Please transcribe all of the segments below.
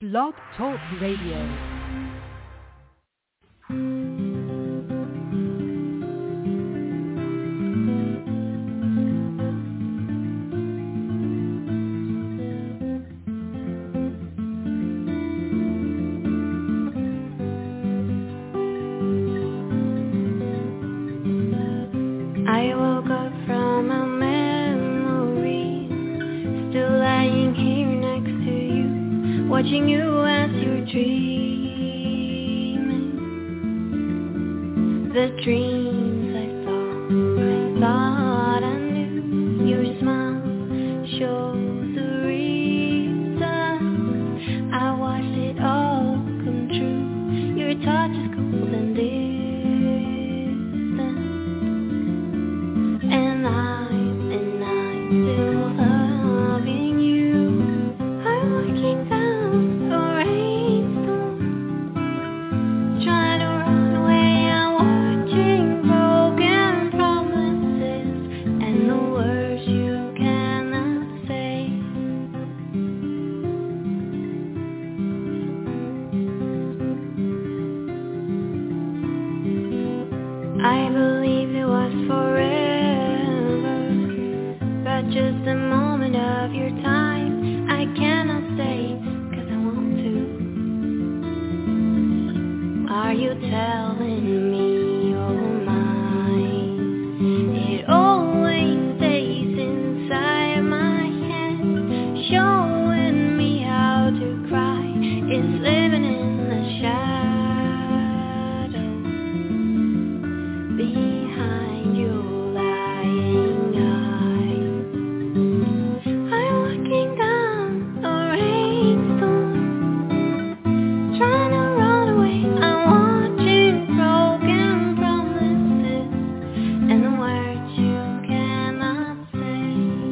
Blog Talk Radio. Watching you as you're dreaming, the dreams I thought I knew. Your smile shows the reason I watched it all come true. Your touch is cold and distant, and I'm still loving you. I'm looking down. I believe it was forever, but just a moment of your time. I cannot stay, 'cause I want to. Are you telling me you're mine? It always stays inside my head, showing me how to cry. It's living in the shadows. Behind your lying eyes, I'm looking down the rainstorm, trying to run away. I'm watching broken promises and the words you cannot say.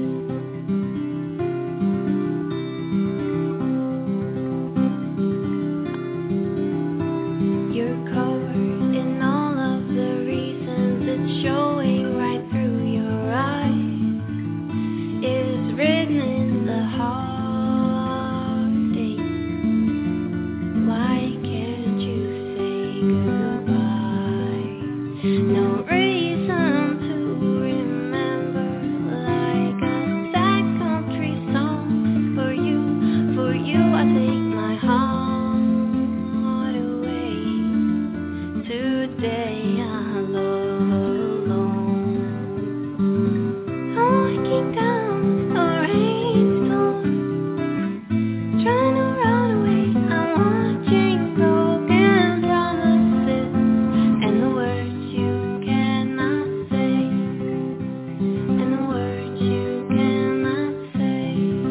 You're covered in all of the reasons, it's showing right through your eyes. It's written in the heartache. Why can't you say goodbye? No reason to remember, like a sad country song. For you I take my heart away. Today I'm alone. I'm looking down the rainstorm, trying to run away. I'm watching broken promises and the words you cannot say, and the words you cannot say.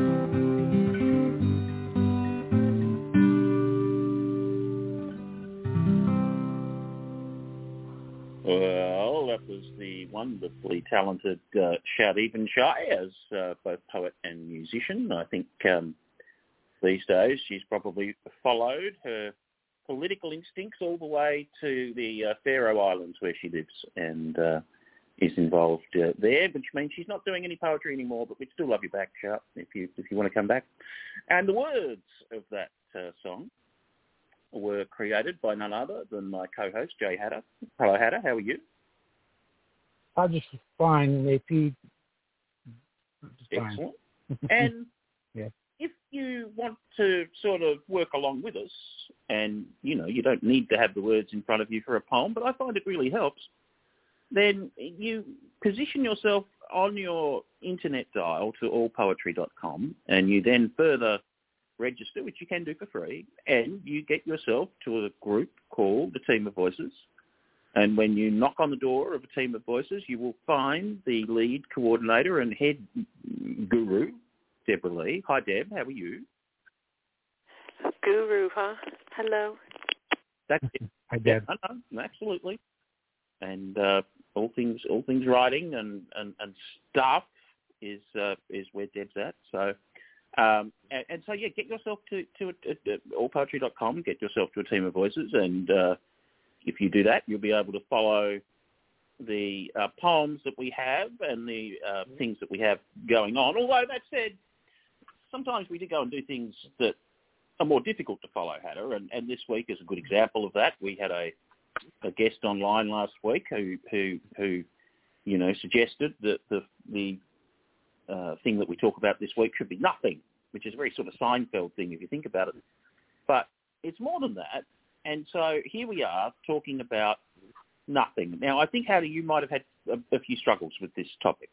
Well, that was the wonderfully talented Shout-Even Shy as both poet and musician. I think these days she's probably followed her political instincts all the way to the Faroe Islands where she lives and is involved there, which means she's not doing any poetry anymore, but we'd still love you back, Shout, if you want to come back. And the words of that song were created by none other than my co-host, Jay Hatter. Hello, Hatter. How are you? I'm just fine, AP. Excellent. And yeah. If you want to sort of work along with us, and, you don't need to have the words in front of you for a poem, but I find it really helps, then you position yourself on your internet dial to allpoetry.com, and you then further register, which you can do for free, and you get yourself to a group called the Team of Voices. And when you knock on the door of a Team of Voices, you will find the lead coordinator and head guru, Deborah Lee. Hi, Deb. How are you? Guru, huh? Hello. That's it. Hi, Deb. Yeah, no, absolutely. And all things writing and stuff is where Deb's at. So. So get yourself to allpoetry.com, get yourself to a Team of Voices, and if you do that, you'll be able to follow the poems that we have and the things that we have going on. Although that said, sometimes we do go and do things that are more difficult to follow, Hatter, and this week is a good example of that. We had a guest online last week who suggested that the thing that we talk about this week should be nothing, which is a very sort of Seinfeld thing if you think about it. But it's more than that. And so here we are talking about nothing. Now, I think, Hatter, you might have had a few struggles with this topic.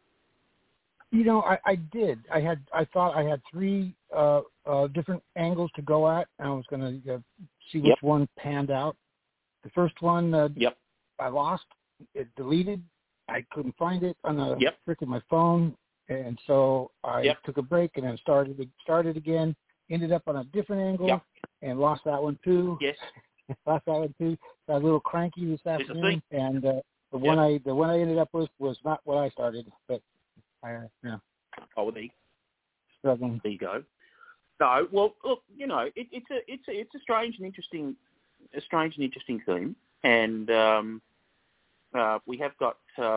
I did. I thought I had three different angles to go at, and I was going to see which one panned out. The first one, I lost. It deleted. I couldn't find it on the frick of my phone, and so I took a break and then started again. Ended up on a different angle and lost that one too. Yes, lost that one too. So I was a little cranky this afternoon, and the one I ended up with was not what I started, but Oh, well, there you go. No, well, look, it's a strange and interesting theme, and we have got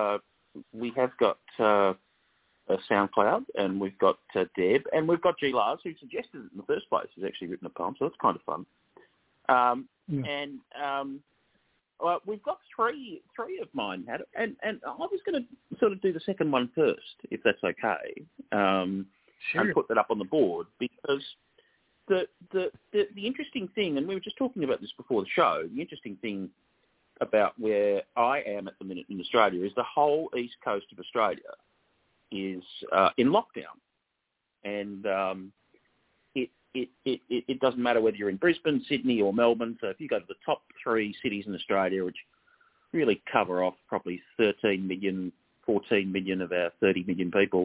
SoundCloud, and we've got Deb, and we've got G. Lars, who suggested it in the first place, has actually written a poem, so that's kind of fun. And we've got three of mine, and I was going to sort of do the second one first, if that's okay, and put that up on the board, because the interesting thing, and we were just talking about this before the show, the interesting thing about where I am at the minute in Australia is the whole east coast of Australia is in lockdown, and it doesn't matter whether you're in Brisbane, Sydney or Melbourne. So if you go to the top three cities in Australia, which really cover off probably 13 million, 14 million of our 30 million people,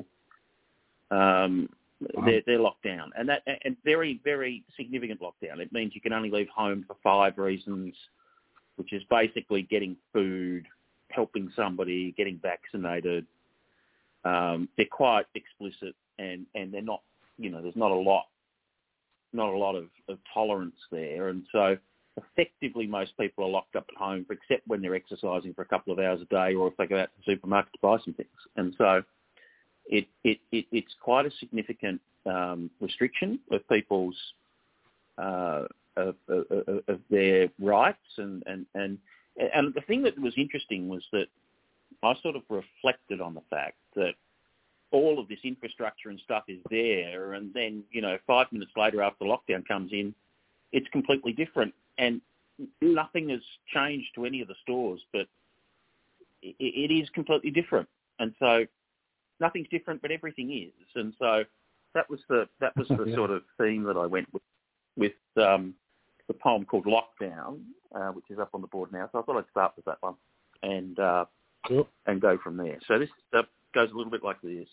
they're locked down, and very, very significant lockdown. It means you can only leave home for 5 reasons, which is basically getting food, helping somebody, getting vaccinated. They're quite explicit, and they're not, there's not a lot of tolerance there, and so effectively most people are locked up at home, except when they're exercising for a couple of hours a day, or if they go out to the supermarket to buy some things. And so it's quite a significant restriction of people's of their rights, and the thing that was interesting was that I sort of reflected on the fact that all of this infrastructure and stuff is there, and then, 5 minutes later after lockdown comes in, it's completely different, and nothing has changed to any of the stores, but it is completely different. And so nothing's different, but everything is. And so that was the sort of theme that I went with the poem called Lockdown, which is up on the board now. So I thought I'd start with that one and go from there. So this goes a little bit like this.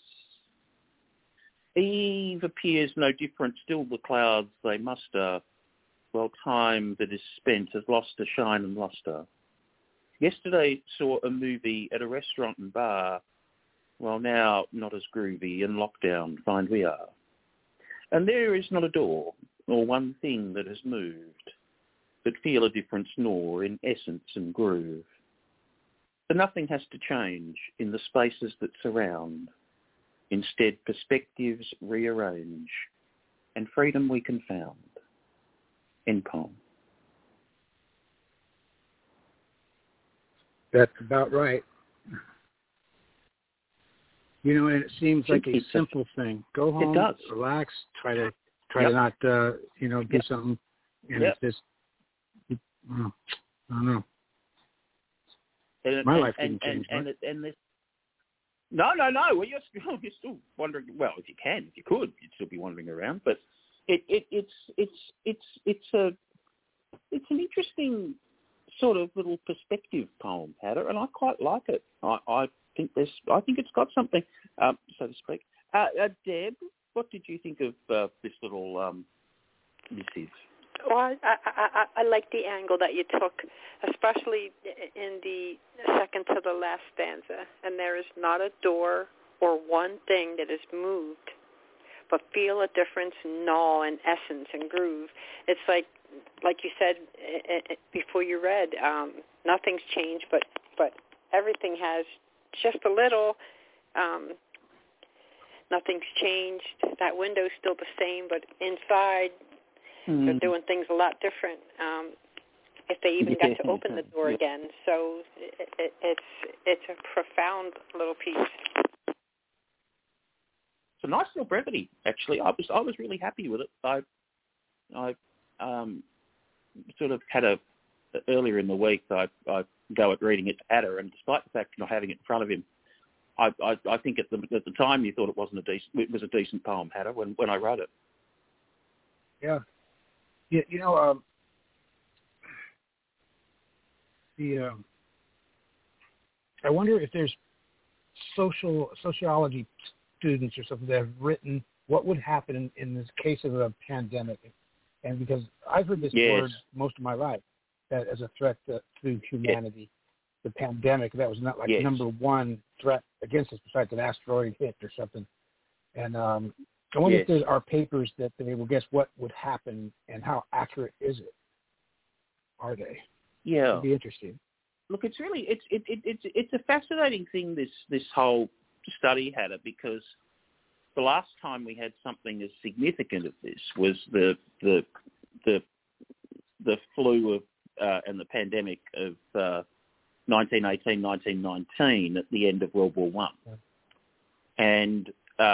Eve appears no different, still the clouds they muster, while time that is spent has lost a shine and lustre. Yesterday saw a movie at a restaurant and bar, while now not as groovy and lockdown find we are. And there is not a door, or one thing that has moved, but feel a difference nor in essence and groove. For nothing has to change in the spaces that surround. Instead, perspectives rearrange, and freedom we can found. End poem. That's about right. And it seems like a simple thing. Go home, relax, try to not, do something. And it's just, I don't know. My life didn't change much. No. Well, you're still wandering. Well, if you could, you'd still be wandering around. But it's an interesting sort of little perspective poem, Hatter, and I quite like it. I think it's got something, so to speak. Deb, what did you think of this little missive? Well, I like the angle that you took, especially in the second to the last stanza. And there is not a door or one thing that is moved, but feel a difference in gnaw and essence and groove. It's like you said before you read, nothing's changed, but everything has just a little. Nothing's changed. That window's still the same, but inside they're doing things a lot different. If they even got to open the door again, so it's a profound little piece. It's a nice little brevity, actually. I was really happy with it. I sort of had earlier in the week I go at reading it to Adder, and despite the fact of not having it in front of him, I think at the time you thought it was a decent poem, Hatter, when I wrote it. Yeah. I wonder if there's sociology students or something that have written what would happen in this case of a pandemic, and because I've heard this word most of my life, that as a threat to humanity, the pandemic, that was not number one threat against us besides an asteroid hit or something. And I wonder if there are papers that they will guess what would happen and how accurate is it? Are they? Yeah, it'd be interesting. Look, it's really it's a fascinating thing, this whole study, Hatter, because the last time we had something as significant as this was the flu of and the pandemic of 1918, 1919 at the end of World War I. And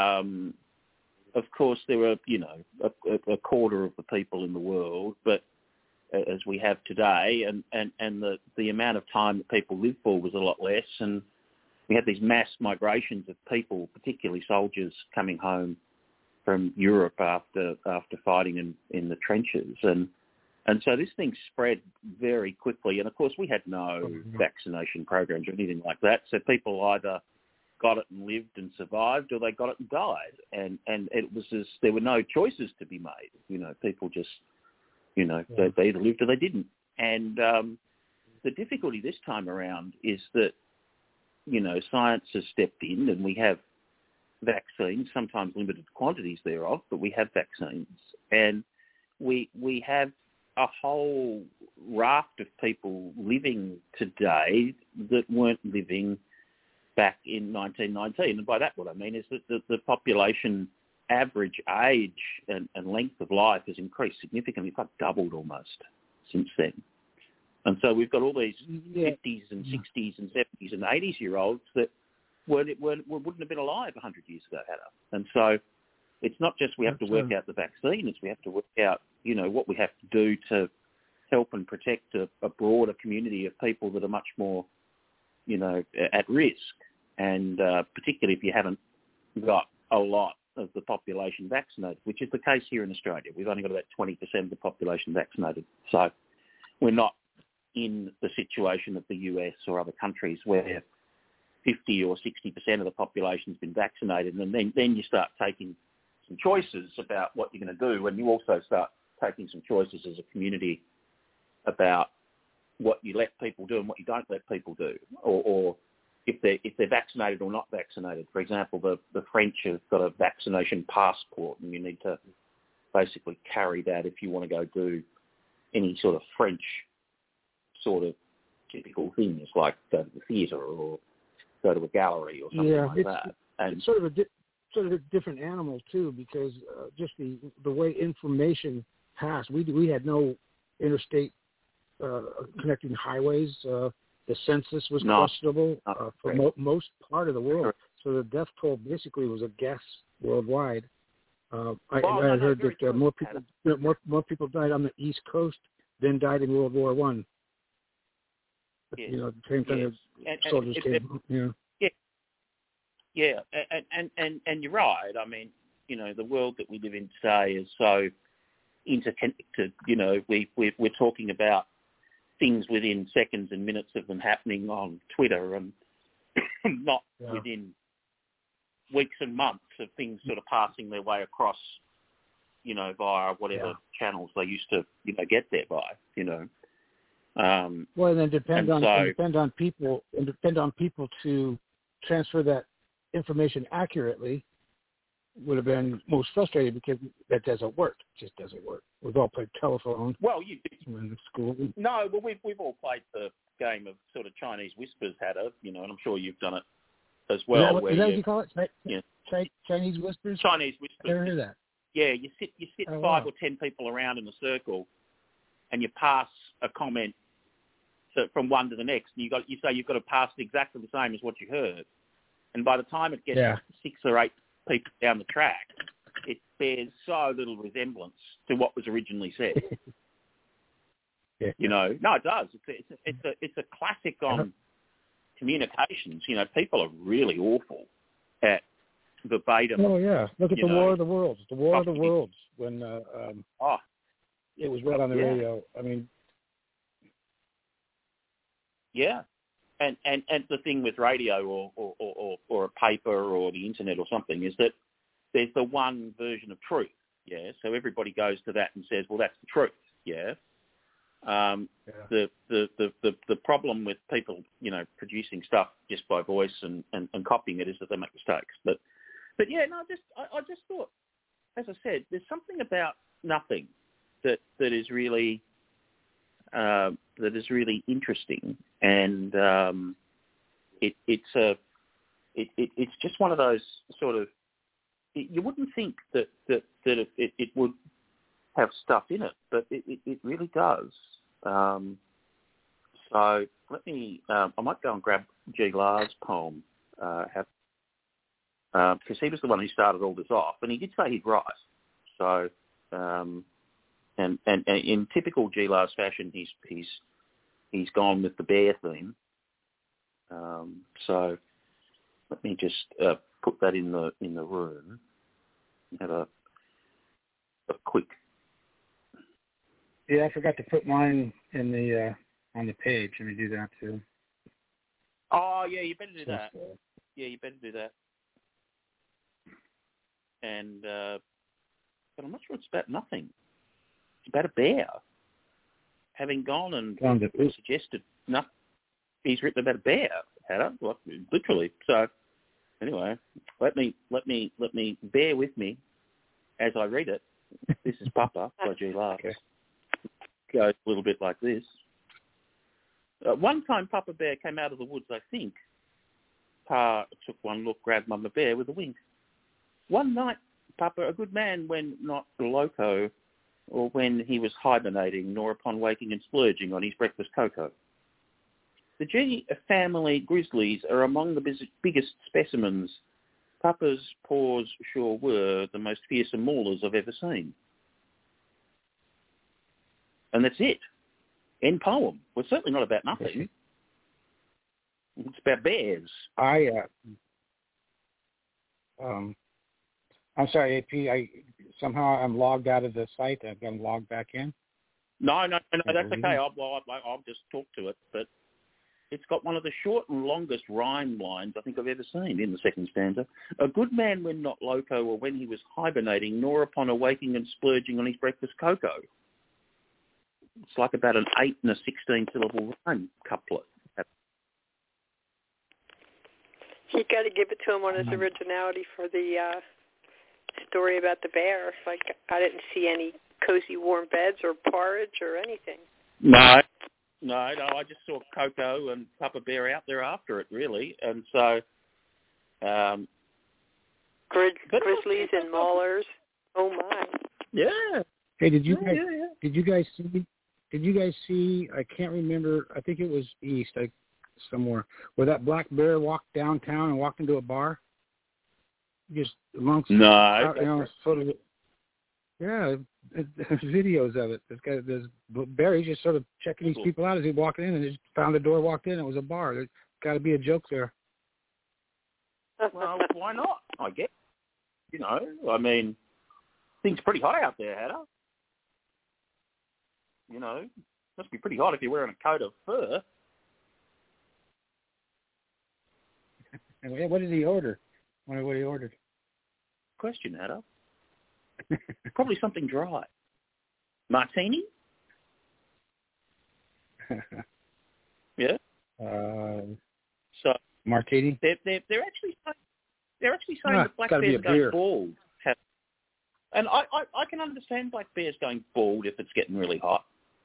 of course there were a quarter of the people in the world, but as we have today, and the amount of time that people lived for was a lot less, and we had these mass migrations of people, particularly soldiers, coming home from Europe after fighting in the trenches, and so this thing spread very quickly. And of course, we had no vaccination programs or anything like that, so people either got it and lived and survived, or they got it and died, and it was there were no choices to be made. People just they either lived or they didn't. And the difficulty this time around is that, science has stepped in, and we have vaccines, sometimes limited quantities thereof, but we have vaccines. And we have a whole raft of people living today that weren't living back in 1919. And by that, what I mean is that the population average age and length of life has increased significantly. It's like doubled almost since then. And so we've got all these 50s and 60s and 70s and 80s-year-olds that wouldn't have been alive 100 years ago, Hatter. And so it's not just we have to work out the vaccine, it's we have to work out, what we have to do to help and protect a broader community of people that are much more, at risk. And particularly if you haven't got a lot of the population vaccinated, which is the case here in Australia. We've only got about 20% of the population vaccinated. So we're not in the situation of the US or other countries where 50 or 60% of the population's been vaccinated, and then you start taking some choices about what you're going to do, and you also start taking some choices as a community about what you let people do and what you don't let people do, or if they're vaccinated or not vaccinated. For example, the French have got a vaccination passport, and you need to basically carry that if you want to go do any sort of French sort of typical things, like go to the theatre or go to a gallery or something like that. And it's sort of a different animal too, because just the way information passed. We had no interstate connecting highways. The census was questionable for most part of the world. So the death toll basically was a guess worldwide. I heard that more people died on the East Coast than died in World War I. Yes. The same kind of soldiers came. Yeah, and you're right. I mean, the world that we live in today is so interconnected. We're talking about things within seconds and minutes of them happening on Twitter, and not within weeks and months of things sort of passing their way across, via whatever channels they used to, get there by, Well, and then depend on people to transfer that information accurately would have been most frustrating, because that doesn't work. It just doesn't work. We've all played telephone. Well, in school. No, but we've all played the game of sort of Chinese whispers, Hatter, and I'm sure you've done it as well. Is that what you call it? Chinese whispers? Chinese whispers. I never heard that. Yeah, you sit 5 or 10 people around in a circle, and you pass a comment from one to the next, and you say you've got to pass it exactly the same as what you heard. And by the time it gets 6 or 8 people down the track, it bears so little resemblance to what was originally said. You know, no, it does. It's a classic on communications. You know, people are really awful at verbatim. Oh yeah, look at the War of the Worlds. The War of the Worlds when it was read on the radio. I mean, yeah, and the thing with radio or a paper or the internet or something is that there's the one version of truth. Yeah, so everybody goes to that and says, well, that's the truth. Yeah. The problem with people, you know, producing stuff just by voice and copying it is that they make mistakes. But yeah, no, I just thought, as I said, there's something about nothing that is really interesting, and it's just one of those sort of, you wouldn't think that it would have stuff in it, but it really does. So let me, I might go and grab G. Lars' poem, because he was the one who started all this off, and he did say he'd write. So, and in typical G. Lars fashion, he's gone with the bear theme. So let me just put that in the room. Have a quick. Yeah, I forgot to put mine in the on the page. Let me do that too. Oh yeah, you better do that. Yeah, you better do that. And but I'm not sure it's about nothing. It's about a bear having gone and suggested nothing. He's written about a bear, Hannah, literally. So anyway, let me bear with me as I read it. This is Papa by G. Lars. Okay. Goes a little bit like this. One time Papa Bear came out of the woods, I think. Pa took one look, grabbed Mama Bear with a wink. One night, Papa, a good man when not loco, or when he was hibernating, nor upon waking and splurging on his breakfast cocoa. The G family grizzlies are among the biggest specimens. Papa's paws sure were the most fearsome maulers I've ever seen. And that's it. End poem. Well, it's certainly not about nothing. It's about bears. I'm sorry, AP. I'm logged out of the site. I've got to log back in. No, that's okay. I'll just talk to it. But it's got one of the short and longest rhyme lines I think I've ever seen in the second stanza. A good man when not loco, or when he was hibernating, nor upon awaking and splurging on his breakfast cocoa. It's like about an 8 and a 16-syllable rhyme couplet. You got to give it to him on his originality for the story about the bear. Like, I didn't see any cozy warm beds or porridge or anything. No, I just saw Coco and Papa Bear out there after it, really. And so... grizzlies and maulers. Oh, my. Yeah. Hey, did you guys see, I can't remember, I think it was east, somewhere, where that black bear walked downtown and walked into a bar? Just amongst... No. Sort of... Yeah, there's videos of it. This bear, he's just sort of checking these people out as he walked in, and he just found the door, walked in, and it was a bar. There's got to be a joke there. Well, why not? I guess. You know, I mean, things pretty hot out there, Hannah. You know, must be pretty hot if you're wearing a coat of fur. What did he order? What he ordered? Question, Hannah. Probably something dry. Martini? Yeah. So martini. They're actually saying that black bears go bald. And I can understand black bears going bald if it's getting really hot.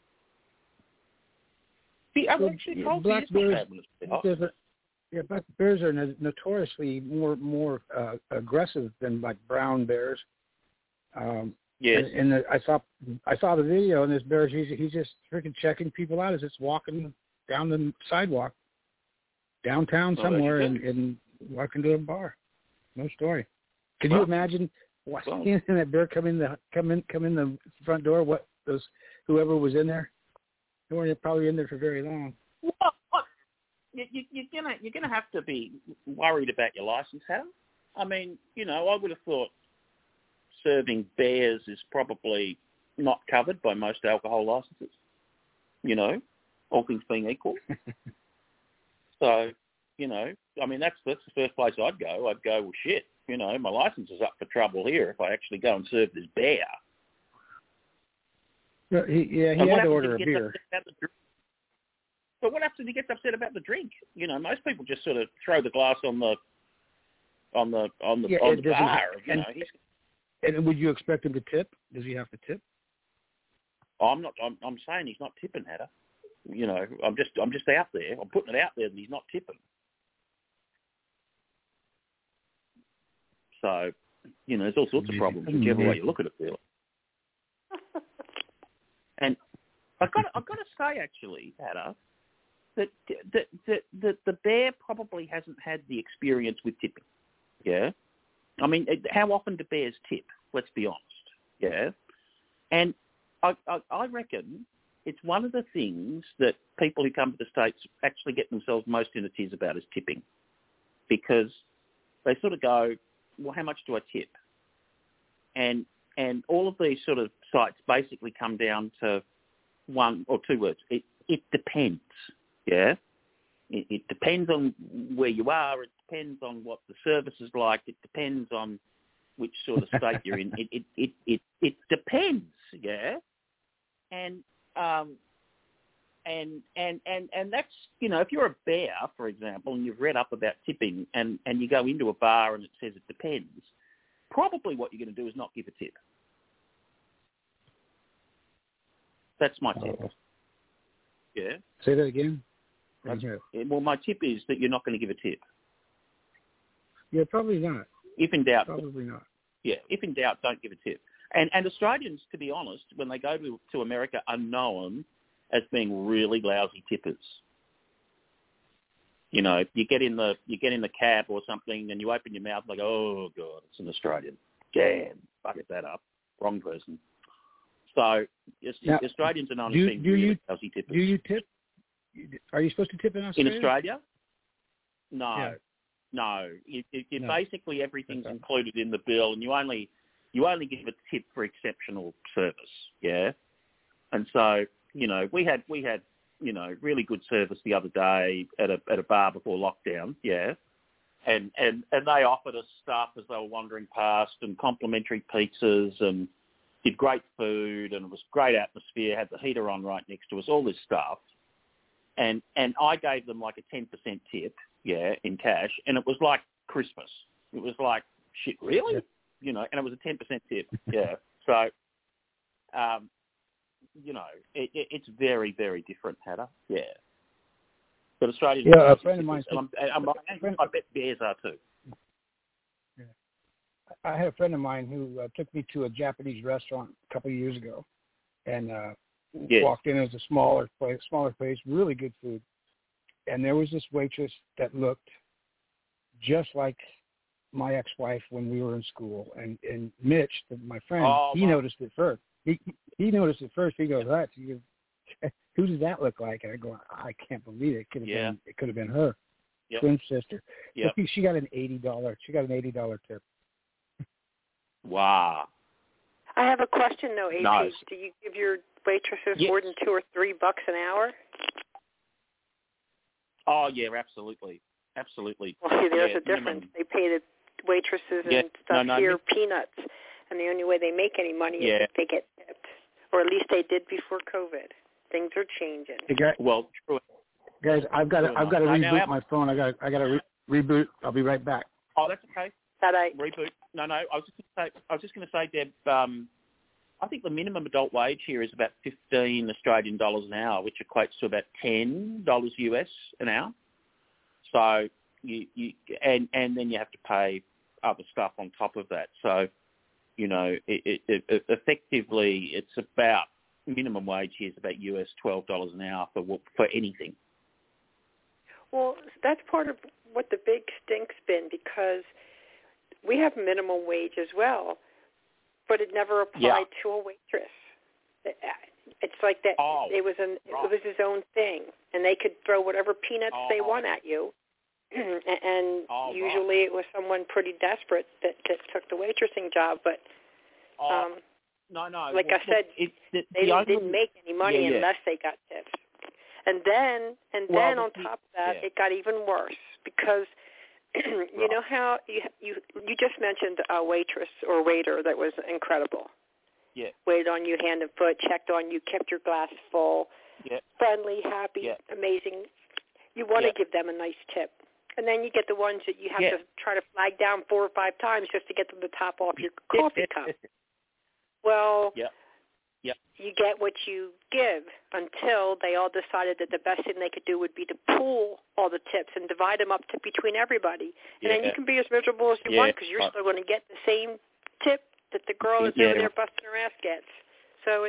Black bears. Black bears are notoriously more aggressive than like brown bears. Yes. And I saw the video, and this bear, he's just freaking checking people out as it's walking down the sidewalk downtown somewhere and walking to a bar. No story. Could you imagine seeing that bear come in the front door? Whoever was in there, they weren't probably in there for very long. Well, you're gonna have to be worried about your license, Adam. I mean, I would have thought serving bears is probably not covered by most alcohol licenses. All things being equal. So, I mean, that's the first place I'd go. I'd go, well, shit, my license is up for trouble here if I actually go and serve this bear. He had to order a beer. But what happens if he gets upset about the drink? Most people just sort of throw the glass on the bar. And would you expect him to tip? Does he have to tip? I'm saying he's not tipping, Hatter. I'm just out there. I'm putting it out there that he's not tipping. So, there's all sorts of problems whichever way you look at it, really. And I've got to say, actually, Hatter, that the bear probably hasn't had the experience with tipping. Yeah, I mean, how often do bears tip? Let's be honest. Yeah, and I reckon it's one of the things that people who come to the States actually get themselves most in a tears about is tipping, because they sort of go, well, how much do I tip? And all of these sort of sites basically come down to one or two words. It depends. Yeah, it depends on where you are. It depends on what the service is like. It depends on which sort of state you're in. It depends. Yeah, and that's, if you're a bear, for example, and you've read up about tipping, and you go into a bar and it says it depends, probably what you're going to do is not give a tip. That's my tip. Yeah. Say that again. Well, my tip is that you're not going to give a tip. Yeah, probably not. If in doubt, probably not. Yeah, if in doubt, don't give a tip. And Australians, to be honest, when they go to America, are known as being really lousy tippers. You get in the cab or something, and you open your mouth like, oh god, it's an Australian. Damn, bucket that up. Wrong person. So now, Australians are known as being really lousy tippers. Do you tip? Are you supposed to tip in Australia? In Australia? No. Yeah. No. No. Basically, everything's included in the bill, and you only give a tip for exceptional service. Yeah. And so, we had really good service the other day at a bar before lockdown. Yeah. And they offered us stuff as they were wandering past, and complimentary pizzas, and did great food, and it was great atmosphere, had the heater on right next to us, all this stuff. And I gave them like a 10% tip, yeah, in cash, and it was like Christmas. It was like, shit, really? And it was a 10% tip, yeah. So, it's very, very different, Hatter, yeah. But Australians... Yeah, a friend of mine... I bet bears are too. Yeah. I had a friend of mine who took me to a Japanese restaurant a couple of years ago, and walked in as a smaller place, really good food. And there was this waitress that looked just like my ex-wife when we were in school. And Mitch, my friend, he noticed it first. He noticed it first. He goes, who does that look like? And I go, I can't believe it. It could have been her, twin sister. Yep. She got an $80. She got an $80 tip. Wow. I have a question, though, AP. Nice. Do you give your waitresses more than $2 or $3 an hour? Oh, yeah, absolutely. Absolutely. Well, see, there's a difference. They pay the waitresses and stuff here peanuts, and the only way they make any money is if they get tipped, or at least they did before COVID. Things are changing. Hey, true. Guys, I've got to reboot my phone. I got to reboot. I'll be right back. Oh, that's okay. Reboot. No. I was just going to say, Deb. I think the minimum adult wage here is about 15 Australian dollars an hour, which equates to about $10 US an hour. So and then you have to pay other stuff on top of that. So effectively it's about minimum wage here is about US $12 an hour for anything. Well, that's part of what the big stink's been, because we have minimum wage as well, but it never applied to a waitress. It's like that. It was his own thing, and they could throw whatever peanuts they want at you. And usually it was someone pretty desperate that took the waitressing job. But no. Like I said, they didn't make any money unless they got tips. And then on top of that, it got even worse, because you know how you just mentioned a waitress or waiter that was incredible. Yeah. Waited on you hand and foot, checked on you, kept your glass full, friendly, happy, amazing. You want to give them a nice tip. And then you get the ones that you have to try to flag down 4 or 5 times just to get them to top off your coffee cup. Well, you get what you give, until they all decided that the best thing they could do would be to pool all the tips and divide them up between everybody. And then you can be as miserable as you want, because you're still going to get the same tip that the girl that's over there busting her ass gets. So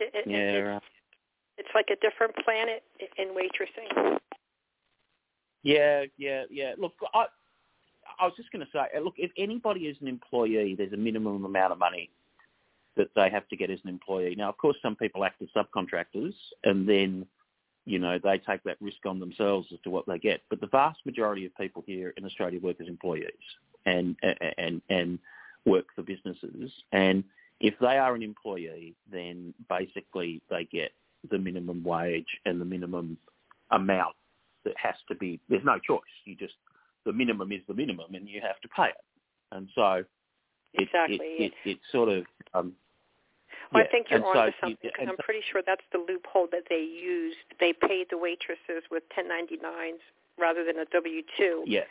it's like a different planet in waitressing. Yeah. Look, I was just going to say, look, if anybody is an employee, there's a minimum amount of money that they have to get as an employee. Now, of course, some people act as subcontractors, and then, they take that risk on themselves as to what they get. But the vast majority of people here in Australia work as employees and work for businesses. And if they are an employee, then basically they get the minimum wage and the minimum amount that has to be. There's no choice. The minimum is the minimum, and you have to pay it. And so it sort of. I think you're on to something, because I'm pretty sure that's the loophole that they used. They paid the waitresses with 1099s rather than a W-2. Yeah.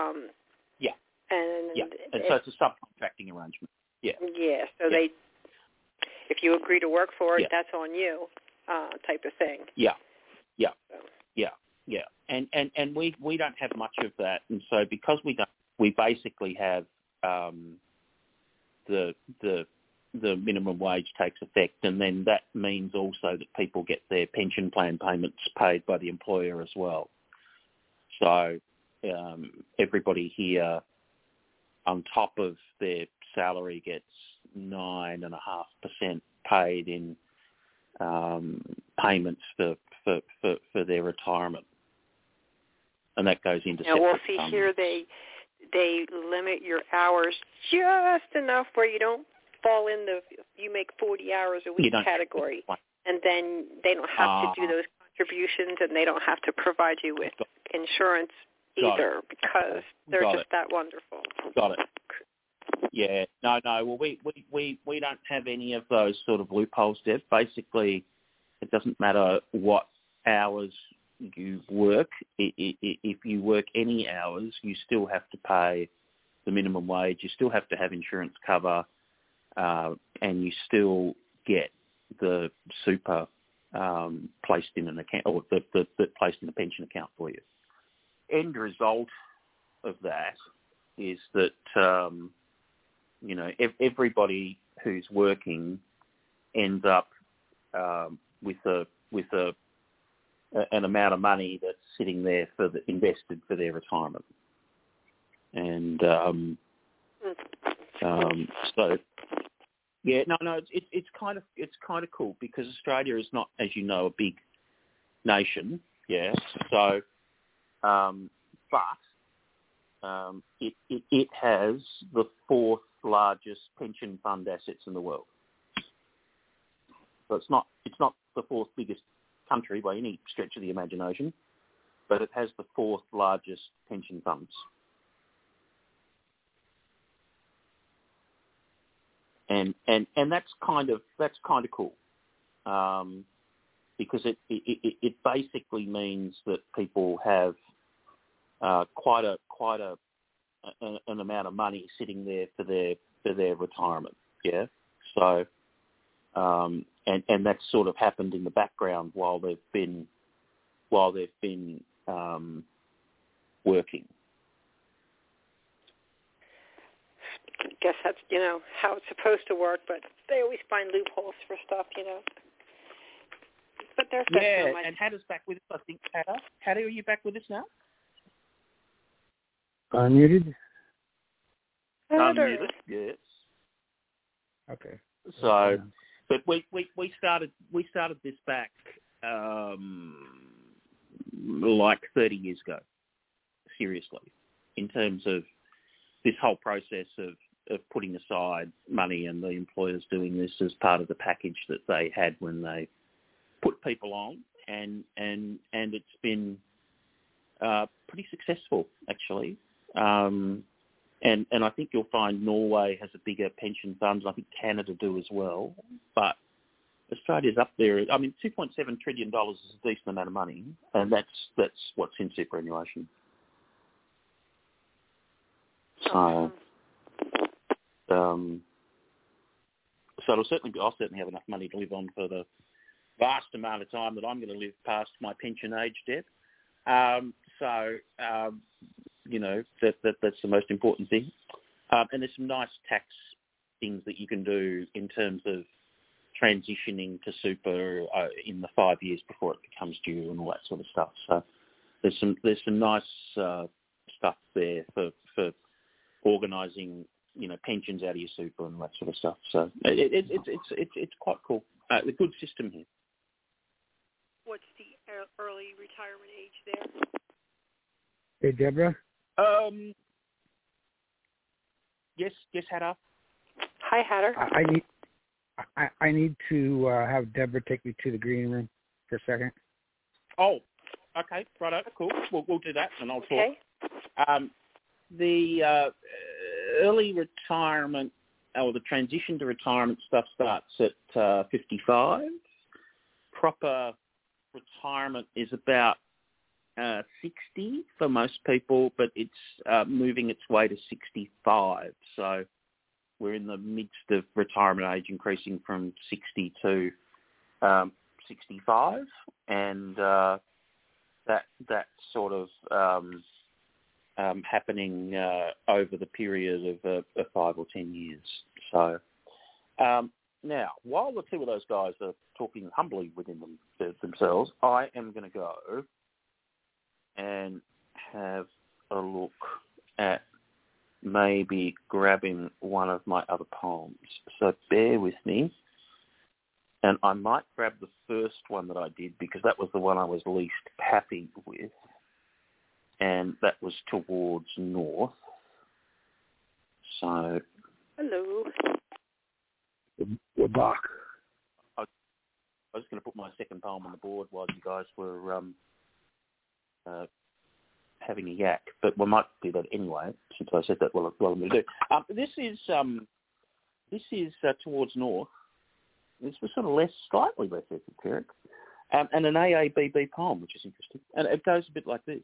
And so it's a subcontracting arrangement. Yeah. Yeah. So if you agree to work for it, that's on you, type of thing. Yeah. And we don't have much of that, and so because we basically have the minimum wage takes effect, and then that means also that people get their pension plan payments paid by the employer as well. So everybody here, on top of their salary, gets 9.5% paid in payments for their retirement, and that goes into. Now we'll see here they limit your hours just enough where you don't fall in you make 40 hours a week category, and then they don't have to do those contributions, and they don't have to provide you with insurance either, because they're just that wonderful. Got it. Yeah. No. Well, we don't have any of those sort of loopholes, Deb. Basically, it doesn't matter what hours you work. If you work any hours, you still have to pay the minimum wage. You still have to have insurance cover, and you still get the super placed in an account, or the placed in a pension account for you. End result of that is that everybody who's working ends up with an amount of money that's sitting there invested for their retirement, and so it's kind of cool, because Australia is not, as you know, a big nation, so but it has the 4th largest pension fund assets in the world. So it's not the 4th biggest country by any stretch of the imagination, but it has the 4th largest pension funds. And that's kind of cool, because it basically means that people have quite an amount of money sitting there for their retirement. Yeah. So and that's sort of happened in the background while they've been working. I guess that's, how it's supposed to work, but they always find loopholes for stuff, But there's and Hattah's back with us, I think. Hattah, are you back with us now? Unmuted? Unmuted, yes. Okay. So, but we started this back like 30 years ago, seriously, in terms of this whole process of putting aside money and the employers doing this as part of the package that they had when they put people on, and it's been pretty successful, actually. And I think you'll find Norway has a bigger pension fund. I think Canada do as well. But Australia's up there. I mean, $2.7 trillion is a decent amount of money, and that's what's in superannuation. So, I'll certainly have enough money to live on for the vast amount of time that I'm going to live past my pension age, Deb. That's the most important thing. And there's some nice tax things that you can do in terms of transitioning to super in the 5 years before it becomes due and all that sort of stuff. So there's some nice stuff there for organising, pensions out of your super and that sort of stuff. So it's quite cool. A good system here. What's the early retirement age there? Hey, Deborah. Yes, Hattah. Hi, Hattah. I need to have Deborah take me to the green room for a second. Oh, okay, righto, cool. We'll do that, and I'll talk. The early retirement or the transition to retirement stuff starts at 55. Proper retirement is about 60 for most people, but it's moving its way to 65. So we're in the midst of retirement age increasing from 60 to 65, and that sort of happening over the period of 5 or 10 years. So now, while the two of those guys are talking humbly within themselves, I am going to go and have a look at maybe grabbing one of my other poems. So bear with me. And I might grab the first one that I did because that was the one I was least happy with. And that was Towards North. So... Hello. We're back. I was going to put my second poem on the board while you guys were having a yak, but we might do that anyway, since I said that what I'm going to do. This is Towards North. This was sort of slightly less esoteric, and an AABB poem, which is interesting. And it goes a bit like this.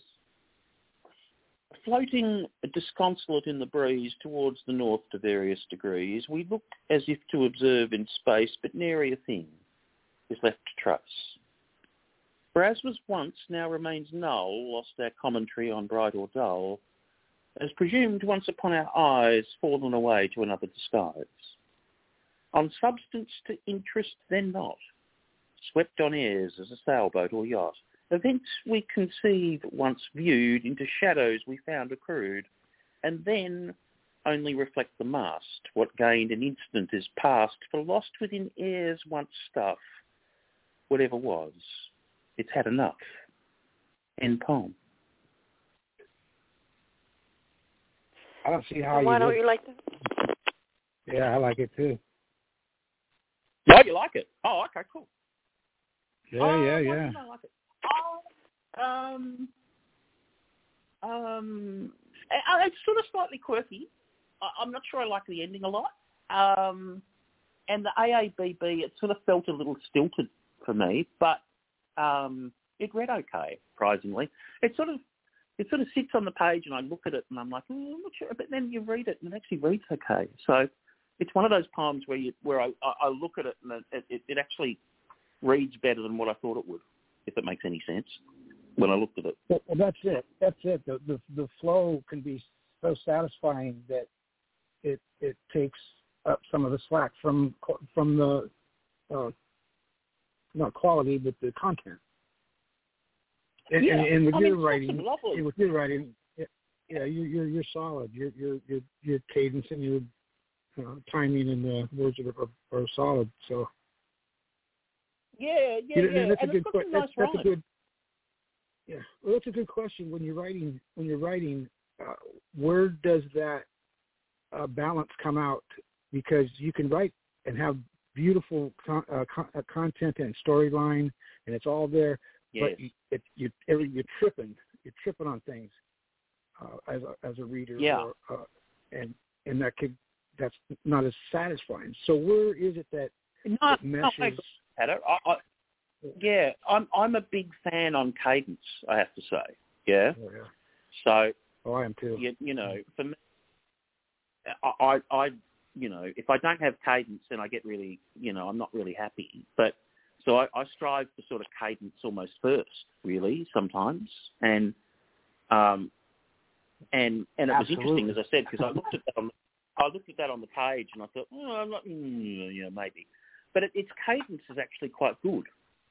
Floating disconsolate in the breeze towards the north to various degrees, we look as if to observe in space, but nary a thing is left to trace. For as was once, now remains null, lost our commentary on bright or dull, as presumed once upon our eyes, fallen away to another disguise. On substance to interest then not, swept on airs as a sailboat or yacht, events we conceive once viewed, into shadows we found accrued, and then only reflect the mast. What gained an instant is past, for lost within airs once stuff, whatever was, it's had enough. End poem. I don't see how Why don't you like that? Yeah, I like it too. Oh, you like it? Oh, okay, cool. Yeah. I like it. It's sort of slightly quirky. I'm not sure I like the ending a lot. And the AABB, it sort of felt a little stilted for me, but it read okay, surprisingly. It sort of sits on the page, and I look at it, and I'm like, I'm not sure. But then you read it, and it actually reads okay. So it's one of those poems where I look at it, and it actually reads better than what I thought it would, if it makes any sense, when I looked at it. Well, that's it. The flow can be so satisfying that it takes up some of the slack from the not quality, but the content. And with your writing, you're solid. Your cadence and your timing and the words are solid. So that's a good question. That's a good. Yeah, well, that's a good question. When you're writing, where does that balance come out? Because you can write and have beautiful content and storyline, and it's all there. Yes. But you're tripping on things as a reader. Yeah. And that's not as satisfying. So where is it that it meshes? I'm a big fan on cadence, I have to say. Yeah. Oh, yeah. So. I am too. You know, for me, I if I don't have cadence, then I get really, I'm not really happy. But so I strive for sort of cadence almost first, really, sometimes. And it was interesting, as I said, because I looked at that on the page, and I thought, I'm not, maybe. But its cadence is actually quite good.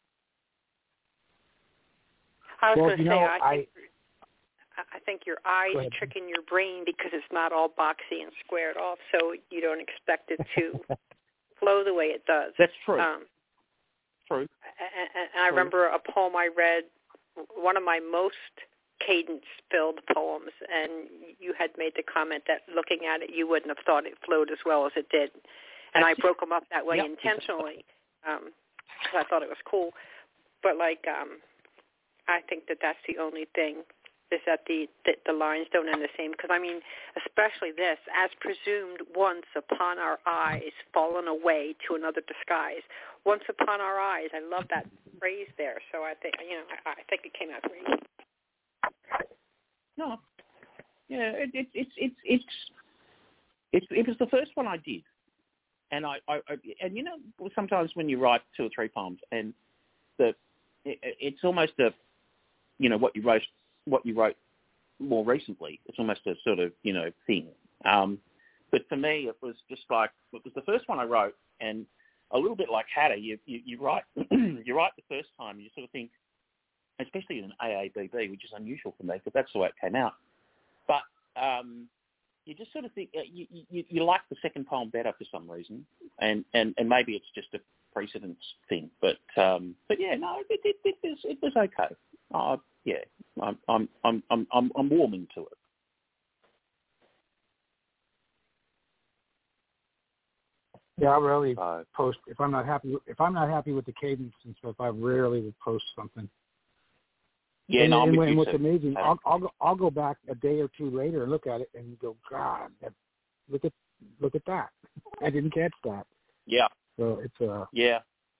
I was going to say, I think your eyes are tricking your brain because it's not all boxy and squared off, so you don't expect it to flow the way it does. That's true. True. And I remember a poem I read, one of my most cadence-filled poems, and you had made the comment that looking at it, you wouldn't have thought it flowed as well as it did. And I broke them up that way intentionally because I thought it was cool. But, I think that's the only thing, is that the lines don't end the same. Because, especially this, as presumed once upon our eyes, fallen away to another disguise. Once upon our eyes. I love that phrase there. So I think, I think it came out great. No. Yeah, it was the first one I did. And I sometimes when you write 2 or 3 poems, and it's almost what you wrote more recently. It's almost a sort of, thing. But for me, it was just like, it was the first one I wrote, and a little bit like Hatter, you write you write the first time, and you sort of think, especially in an AABB, which is unusual for me, but that's the way it came out. But you just sort of think, you like the second poem better for some reason, and maybe it's just a precedence thing. But yeah, no, it was okay. I'm warming to it. Yeah, I rarely post if I'm not happy with the cadence and stuff. I rarely would post something. Yeah, and what's amazing, I'll go back a day or 2 later and look at it and go, God, look at that. I didn't catch that. Yeah. So it's yeah.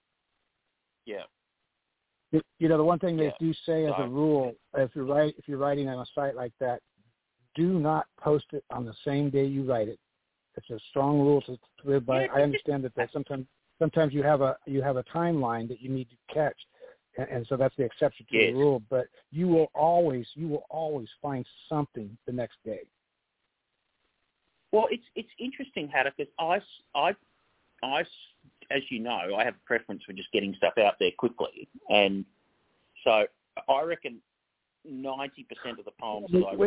The one thing they do say as a rule, if you're writing on a site like that, do not post it on the same day you write it. It's a strong rule to live by. I understand that sometimes you have a timeline that you need to catch, and so that's the exception to the rule. But you will always find something the next day. Well, it's interesting, Hatter, because I as you know, I have a preference for just getting stuff out there quickly, and so I reckon 90% of the poems that I write,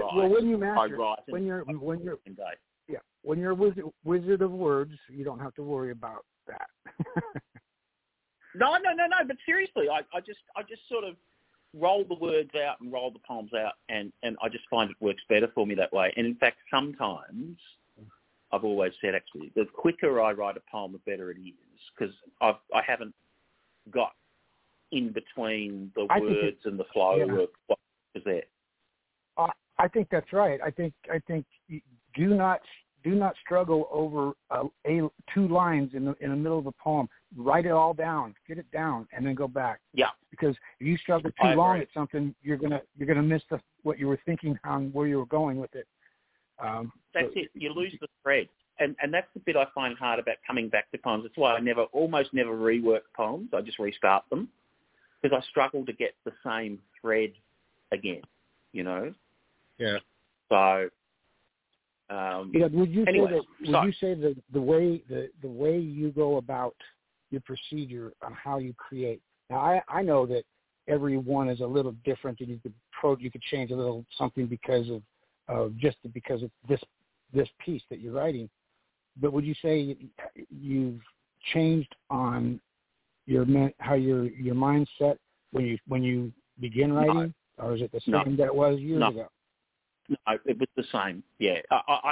when you're wizard of words, you don't have to worry about that. No. But seriously, I just sort of roll the words out and roll the poems out, and I just find it works better for me that way. And in fact, sometimes I've always said actually, the quicker I write a poem, the better it is, because I haven't got in between the words and the flow of what is there. I think that's right. I think do not struggle over 2 lines in the middle of a poem. Write it all down, get it down, and then go back. Yeah. Because if you struggle too long at something, you're gonna miss what you were thinking on where you were going with it. That's it. You lose the thread, and that's the bit I find hard about coming back to poems. That's why I almost never rework poems. I just restart them because I struggle to get the same thread again. Yeah. So Would you say that the way you go about your procedure on how you create? Now, I know that every one is a little different, and you could change a little something because of this piece that you're writing. But would you say you've changed on your mindset when you begin writing, or is it the same that it was years ago? No, it was the same. Yeah, I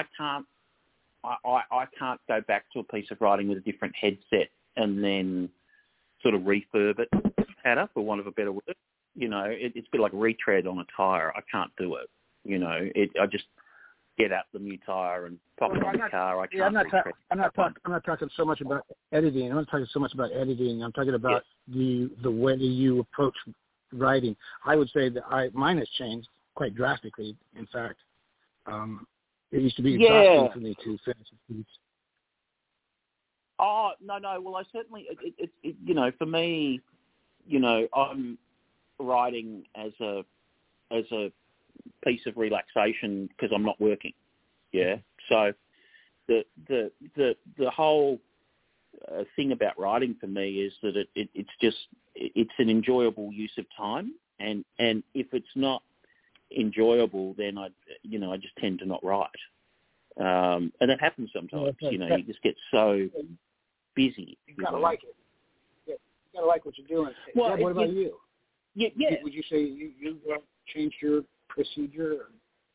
can't go back to a piece of writing with a different headset and then sort of refurb it, Hannah, for want of a better word. It's a bit like retread on a tire. I can't do it. I just get out the new tire and pop it on the car. I'm not talking so much about editing. I'm not talking so much about editing. I'm talking about the way you approach writing. I would say that mine has changed quite drastically. In fact, it used to be exhausting for me to finish a piece. Oh no! Well, I certainly, for me, I'm writing as a piece of relaxation because I'm not working. Yeah. So the whole thing about writing for me is that it's an enjoyable use of time, and if it's not enjoyable, then I just tend to not write. And that happens sometimes. You just get so busy. You gotta like it. Yeah, you gotta like what you're doing. Well, what about you? Yeah. Would you say you changed your procedure,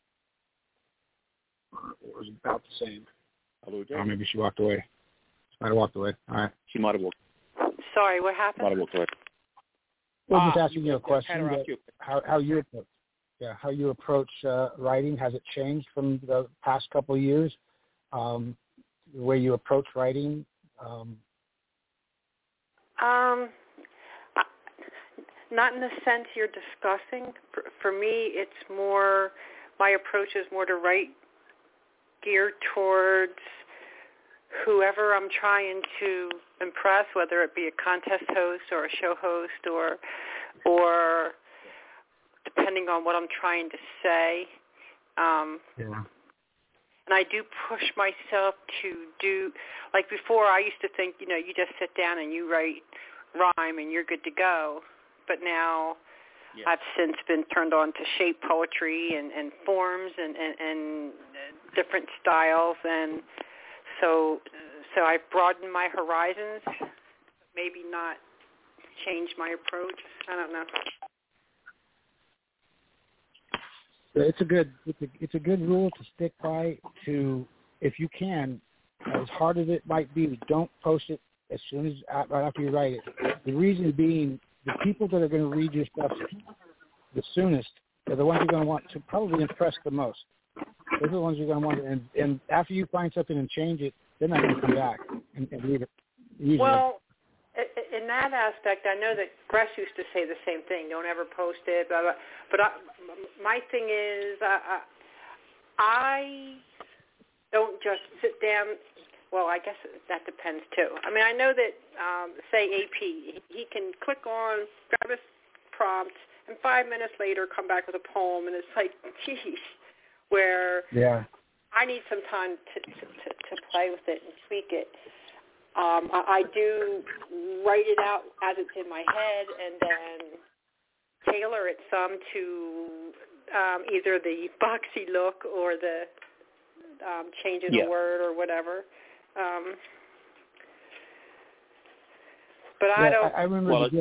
or was it about the same? Or maybe she walked away. She might have walked away. All right. She might have walked. Sorry, what happened? Might have walked away. Well, just asking you a question. How you approach writing, has it changed from the past couple of years? The way you approach writing. Not in the sense you're discussing. For me, it's more, my approach is more to write geared towards whoever I'm trying to impress, whether it be a contest host or a show host or depending on what I'm trying to say. And I do push myself to do, like before I used to think, you just sit down and you write rhyme and you're good to go. But now I've since been turned on to shape poetry and forms and different styles. And so I've broadened my horizons, maybe not change my approach. I don't know. It's a good rule to stick by. If you can, as hard as it might be, don't post it as soon as right after you write it. The reason being, the people that are going to read your stuff the soonest are the ones you're going to want to probably impress the most. Those are the ones you're going to want, and after you find something and change it, they're not going to come back and read it. Usually. Well, in that aspect, I know that Gress used to say the same thing. Don't ever post it, blah, blah. But my thing is, I don't just sit down. Well, I guess that depends, too. I mean, I know that, say, AP, he can click on, grab his prompt, and 5 minutes later come back with a poem, and it's like, geez, where I need some time to play with it and tweak it. I do write it out as it's in my head and then tailor it some to either the boxy look or the changing a word or whatever. But I don't. I remember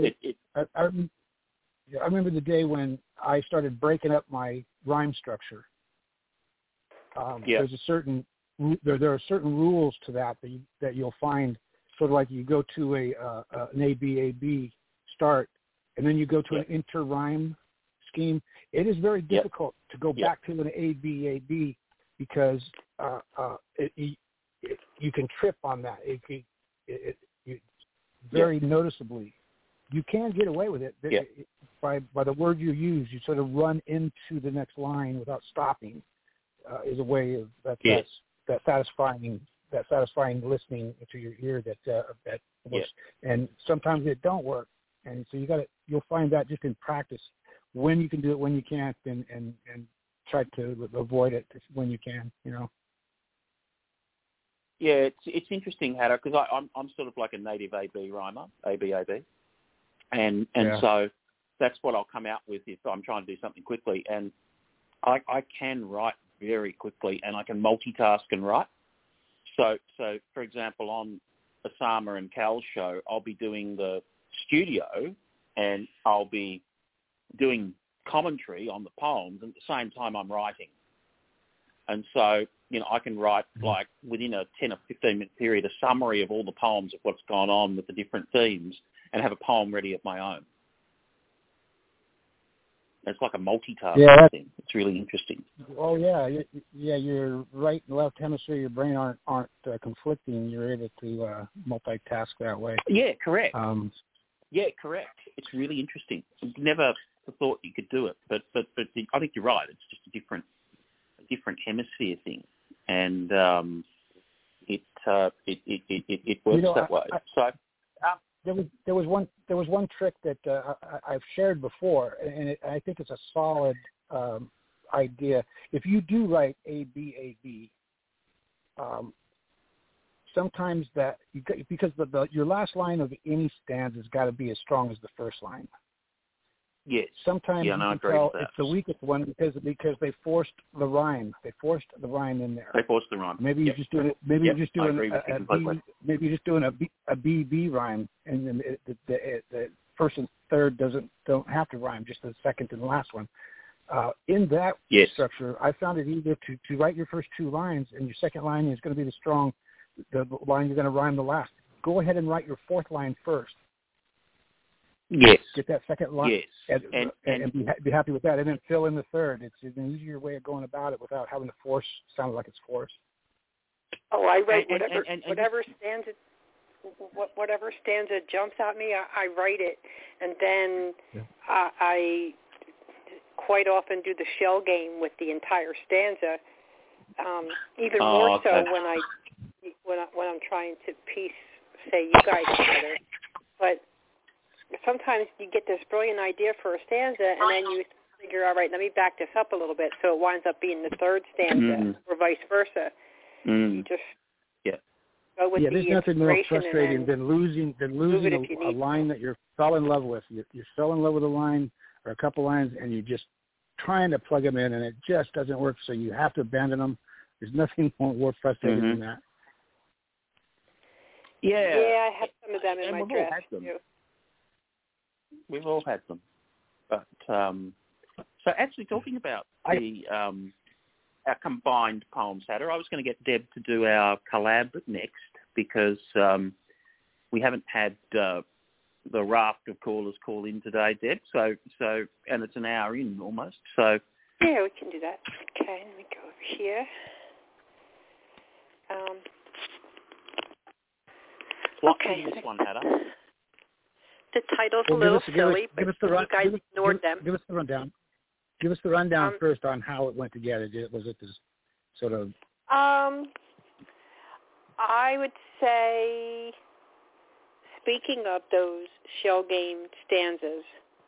I remember the day when I started breaking up my rhyme structure. There's a certain there are certain rules to that you'll find. Sort of like you go to an ABAB start, and then you go to an inter-rhyme scheme. It is very difficult to go back to an ABAB because you can trip on that. It very noticeably. You can get away with it by the word you use. You sort of run into the next line without stopping. Is a way of that satisfying listening to your ear that works. And sometimes it don't work. And so you'll find that just in practice when you can do it, when you can't, and try to avoid it when you can. Yeah, it's interesting, Haddo, because I'm sort of like a native AB rhymer, ABAB, and so that's what I'll come out with if I'm trying to do something quickly, and I can write very quickly, and I can multitask and write. So for example, on Osama and Cal's show, I'll be doing the studio, and I'll be doing commentary on the poems, and at the same time I'm writing. And so, I can write, like, within a 10 or 15-minute period, a summary of all the poems of what's gone on with the different themes and have a poem ready of my own. It's like a multitasking thing. It's really interesting. Oh, yeah. Your right and left hemisphere of your brain aren't conflicting. You're able to multitask that way. Yeah, correct. Correct. It's really interesting. Never thought you could do it, but I think you're right. It's just a different hemisphere thing, and it works that way. There was one trick that I've shared before, and I think it's a solid idea. If you do write ABAB, sometimes because your last line of any stanza has got to be as strong as the first line. Yes. Sometimes you can tell it's the weakest one because they forced the rhyme. They forced the rhyme in there. They forced the rhyme. Maybe you're just doing it. Maybe you're just doing maybe you're just doing a BB rhyme, and then the first and third don't have to rhyme. Just the second and the last one. In that structure, I found it easier to write your first two lines, and your second line is going to be the line you're going to rhyme the last. Go ahead and write your fourth line first. Yes. Get that second line. Yes. And be happy with that, and then fill in the third. It's an easier way of going about it without having to sound like it's forced. Oh, I write whatever stanza jumps at me. I write it, and then I quite often do the shell game with the entire stanza. Even more so when I'm trying to piece, say, you guys together, but. Sometimes you get this brilliant idea for a stanza, and then you figure, all right, let me back this up a little bit, so it winds up being the third stanza, or vice versa. You just go with the there's nothing more frustrating than losing a line that you fell in love with. You fell in love with a line or a couple lines, and you're just trying to plug them in, and it just doesn't work, so you have to abandon them. There's nothing more frustrating than that. Yeah, I have some of them in my draft, too. We've all had them, but so actually talking about our combined poems, Haddo, I was going to get Deb to do our collab next because we haven't had the raft of callers call in today, Deb. So and it's an hour in almost. So yeah, we can do that. Okay, let me go over here. Okay, this one, Haddo. The title's a little silly, but you guys ignored them. Give us the rundown. Give us the rundown first on how it went together. Was it this sort of... I would say, speaking of those shell game stanzas,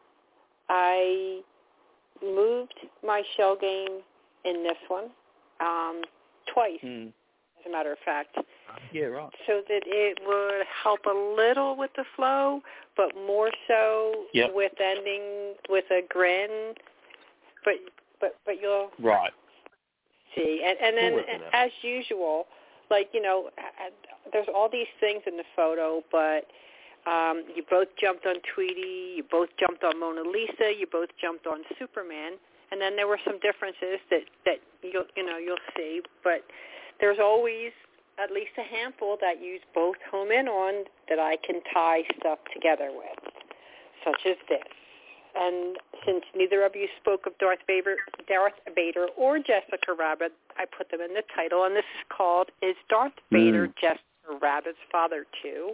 I moved my shell game in this one twice, as a matter of fact. Yeah, right. So that it would help a little with the flow, but more so with ending with a grin. But you'll see. And then, as usual, like, there's all these things in the photo, but you both jumped on Tweety, you both jumped on Mona Lisa, you both jumped on Superman, and then there were some differences that you'll see, but there's always at least a handful that you both home in on that I can tie stuff together with, such as this. And since neither of you spoke of Darth Vader or Jessica Rabbit, I put them in the title, and this is called Is Darth Vader Jessica Rabbit's Father Too?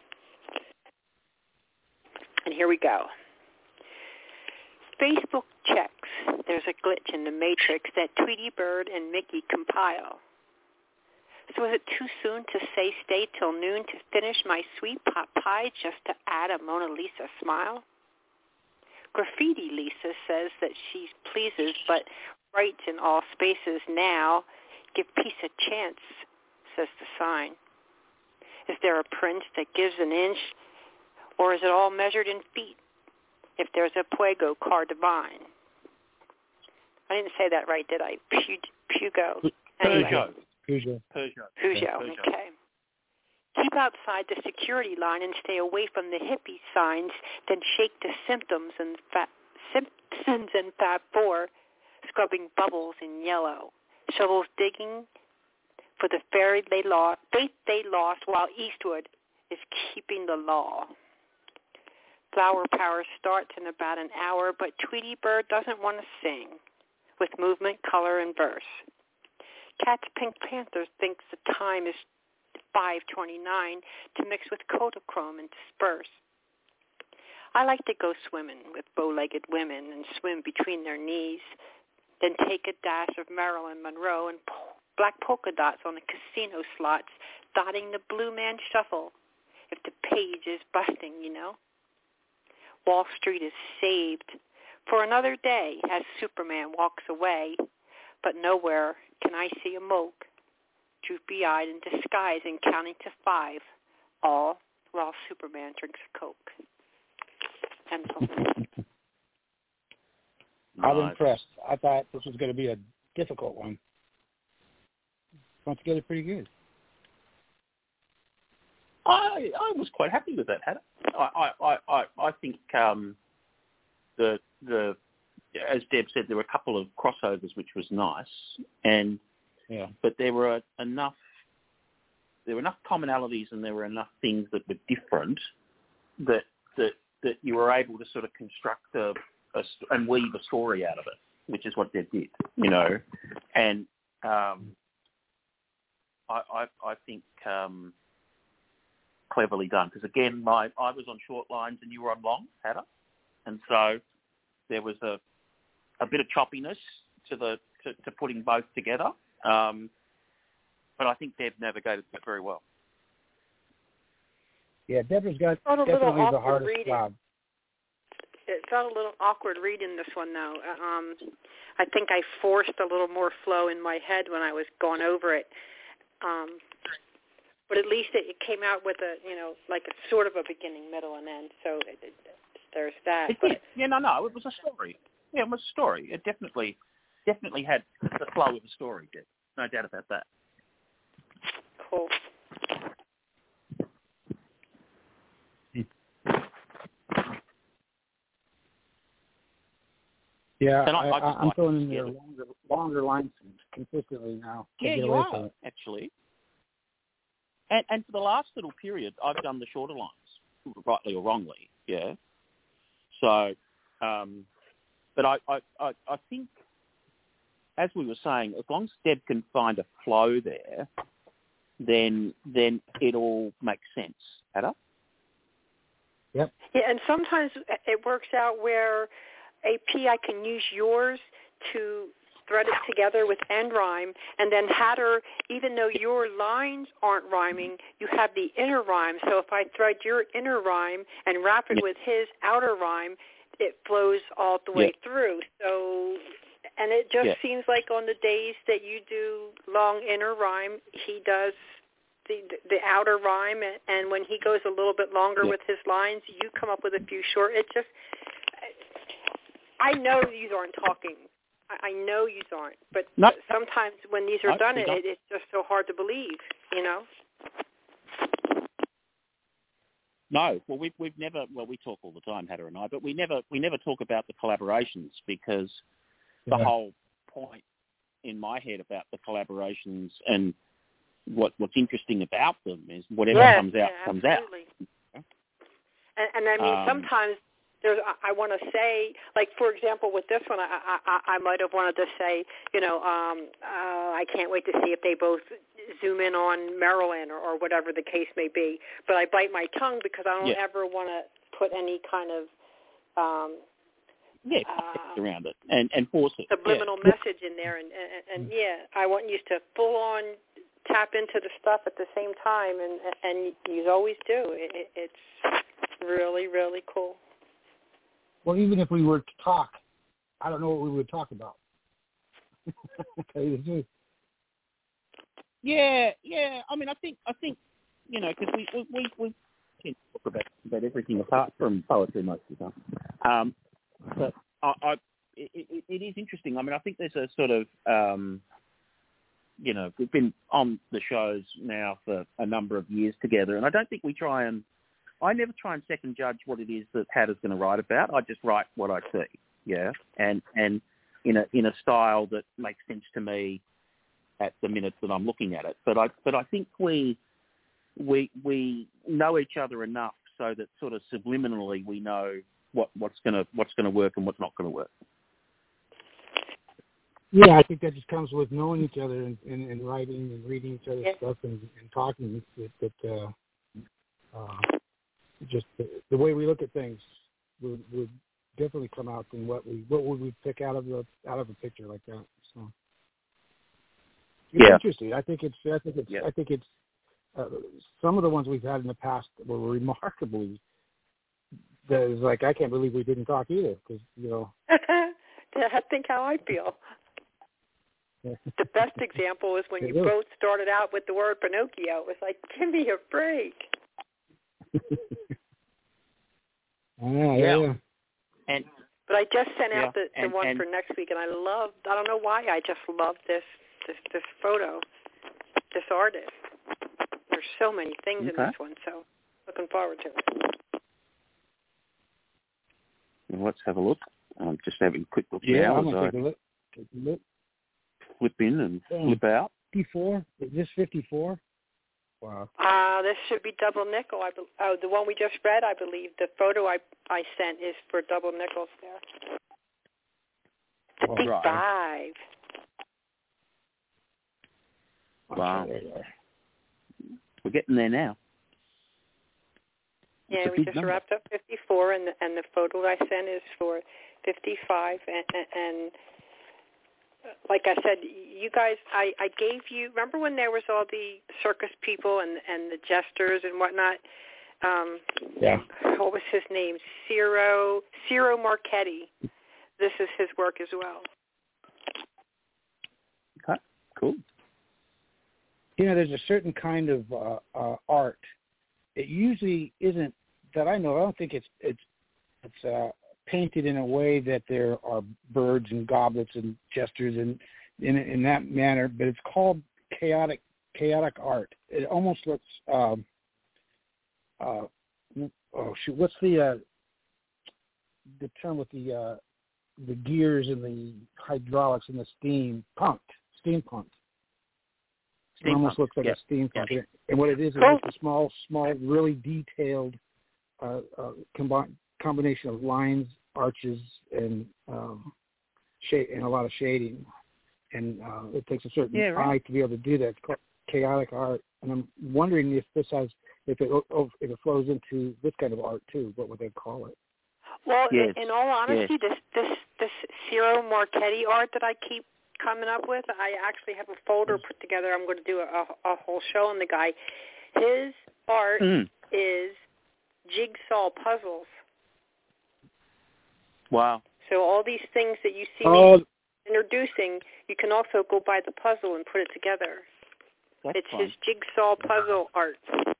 And here we go. Facebook checks there's a glitch in the matrix that Tweety Bird and Mickey compile. So is it too soon to say stay till noon to finish my sweet pot pie just to add a Mona Lisa smile? Graffiti Lisa says that she pleases but writes in all spaces now. Give peace a chance. says the sign? Is there a print that gives an inch, or is it all measured in feet? If there's a Puego car divine. I didn't say that right, did I? Pugo. Anyway. Peugeot. Okay. Keep outside the security line and stay away from the hippie signs, then shake the Simpsons and Fab Four, scrubbing bubbles in yellow. Shovels digging for the faith they lost while Eastwood is keeping the law. Flower power starts in about an hour, but Tweety Bird doesn't want to sing with movement, color, and verse. Cat's Pink Panther thinks the time is 5:29 to mix with Kodachrome and disperse. I like to go swimming with bow-legged women and swim between their knees, then take a dash of Marilyn Monroe and black polka dots on the casino slots, dotting the Blue Man Shuffle if the page is busting, you know. Wall Street is saved for another day as Superman walks away, but nowhere can I see a moke, droopy-eyed in disguise and counting to 5, all while Superman drinks a Coke. I'm impressed. I thought this was going to be a difficult one. Once again, it's pretty good. I was quite happy with that, Hannah. I think the as Deb said, there were a couple of crossovers which was nice, but there were enough commonalities and there were enough things that were different that you were able to sort of construct and weave a story out of it, which is what Deb did, you know, and I think. Cleverly done, because again, I was on short lines and you were on long, Hannah, and so there was a bit of choppiness to putting both together, but I think Deb navigated that very well. Yeah, Deborah's got definitely the hardest job. It felt a little awkward reading this one, though. I think I forced a little more flow in my head when I was going over it. But at least it came out with a, you know, like a sort of a beginning, middle, and end. So there's that. It did. Yeah, no, it was a story. Yeah, it was a story. It definitely had the flow of a story, Deb. No doubt about that. Cool. Yeah, I'm filling in there longer lines consistently now. Yeah, you are, actually. And for the last little period, I've done the shorter lines, rightly or wrongly, yeah. So, but I think, as we were saying, as long as Deb can find a flow there, then it all makes sense, Ada? Yep. Yeah, and sometimes it works out where AP, I can use yours to thread it together with end rhyme, and then Hatter, even though your lines aren't rhyming, you have the inner rhyme. So if I thread your inner rhyme and wrap it with his outer rhyme, it flows all the way through. So, and it just seems like on the days that you do long inner rhyme, he does the outer rhyme, and when he goes a little bit longer with his lines, you come up with a few short. It just, I know these aren't talking. I know you aren't, but sometimes when these are done, it's just so hard to believe, you know? No, well, we've never, we talk all the time, Hatter and I, but we never talk about the collaborations, because the whole point in my head about the collaborations and what's interesting about them is whatever comes out, comes out. And I mean, sometimes I want to say, like, for example, with this one, I might have wanted to say, you know, I can't wait to see if they both zoom in on Marilyn or whatever the case may be. But I bite my tongue because I don't ever want to put any kind of around it and force it. Subliminal message in there. And I want you to full on tap into the stuff at the same time, and you always do. It's really, really cool. Well, even if we were to talk, I don't know what we would talk about. Yeah. I mean, I think because we tend to talk about everything apart from poetry most of the time. But it is interesting. I mean, I think there's a sort of we've been on the shows now for a number of years together, and I don't think I never try and second judge what it is that Hatta's going to write about. I just write what I see, yeah, and in a style that makes sense to me at the minute that I'm looking at it. But I think we know each other enough so that sort of subliminally we know what's going to work and what's not going to work. Yeah, I think that just comes with knowing each other and writing and reading each other's stuff and talking. Just the way we look at things would definitely come out in what would we pick out of a picture like that. So it's interesting. I think it's some of the ones we've had in the past were remarkably. It's like I can't believe we didn't talk either because I think how I feel. The best example was when you both started out with the word Pinocchio. It was like, give me a break. Yeah. But I just sent out the one for next week, and I don't know why, I just love this photo, this artist. There's so many things in this one, so looking forward to it. Well, let's have a look. I'm just having a quick look now. Yeah, I'm going to take a look. Flip in and flip out. 54? Is this 54? Wow. This should be double nickel. The one we just read, I believe. The photo I sent is for double nickels there. 55. Right. Wow. We're getting there now. Yeah, we just wrapped up 54, and the photo I sent is for 55, and like I said, you guys, I gave you, remember when there was all the circus people and the jesters and whatnot? What was his name? Ciro Marchetti. This is his work as well. Okay, cool. There's a certain kind of art. It usually isn't, that I know, I don't think it's painted in a way that there are birds and goblets and jesters and in that manner, but it's called chaotic art. It almost looks what's the term with the gears and the hydraulics and the steampunk. It almost looks like a steampunk. Yeah. And what it is it's a small, really detailed combination of lines, arches, and shade, and a lot of shading. And it takes a certain eye to be able to do that. It's called chaotic art. And I'm wondering if it flows into this kind of art too. What would they call it? Well, in all honesty, this Ciro Marchetti art that I keep coming up with, I actually have a folder put together. I'm going to do a whole show on the guy. His art is jigsaw puzzles. Wow. So all these things that you see me introducing, you can also go by the puzzle and put it together. It's fun. His jigsaw puzzle art.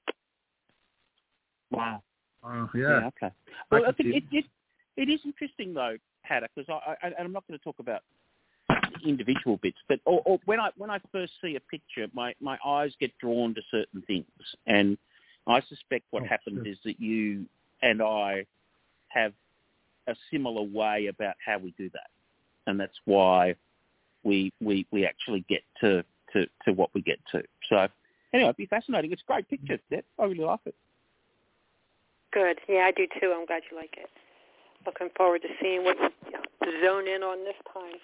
Wow. Yeah. Okay. Well, I think it is interesting though, Hatta, because I'm not going to talk about individual bits, but or when I first see a picture, my eyes get drawn to certain things, and I suspect what happens is that you and I have a similar way about how we do that, and that's why we actually get to what we get to. So anyway, it'd be fascinating. It's a great picture, Deb. I really like it. Good. Yeah, I do too. I'm glad you like it. Looking forward to seeing what you zone in on this time.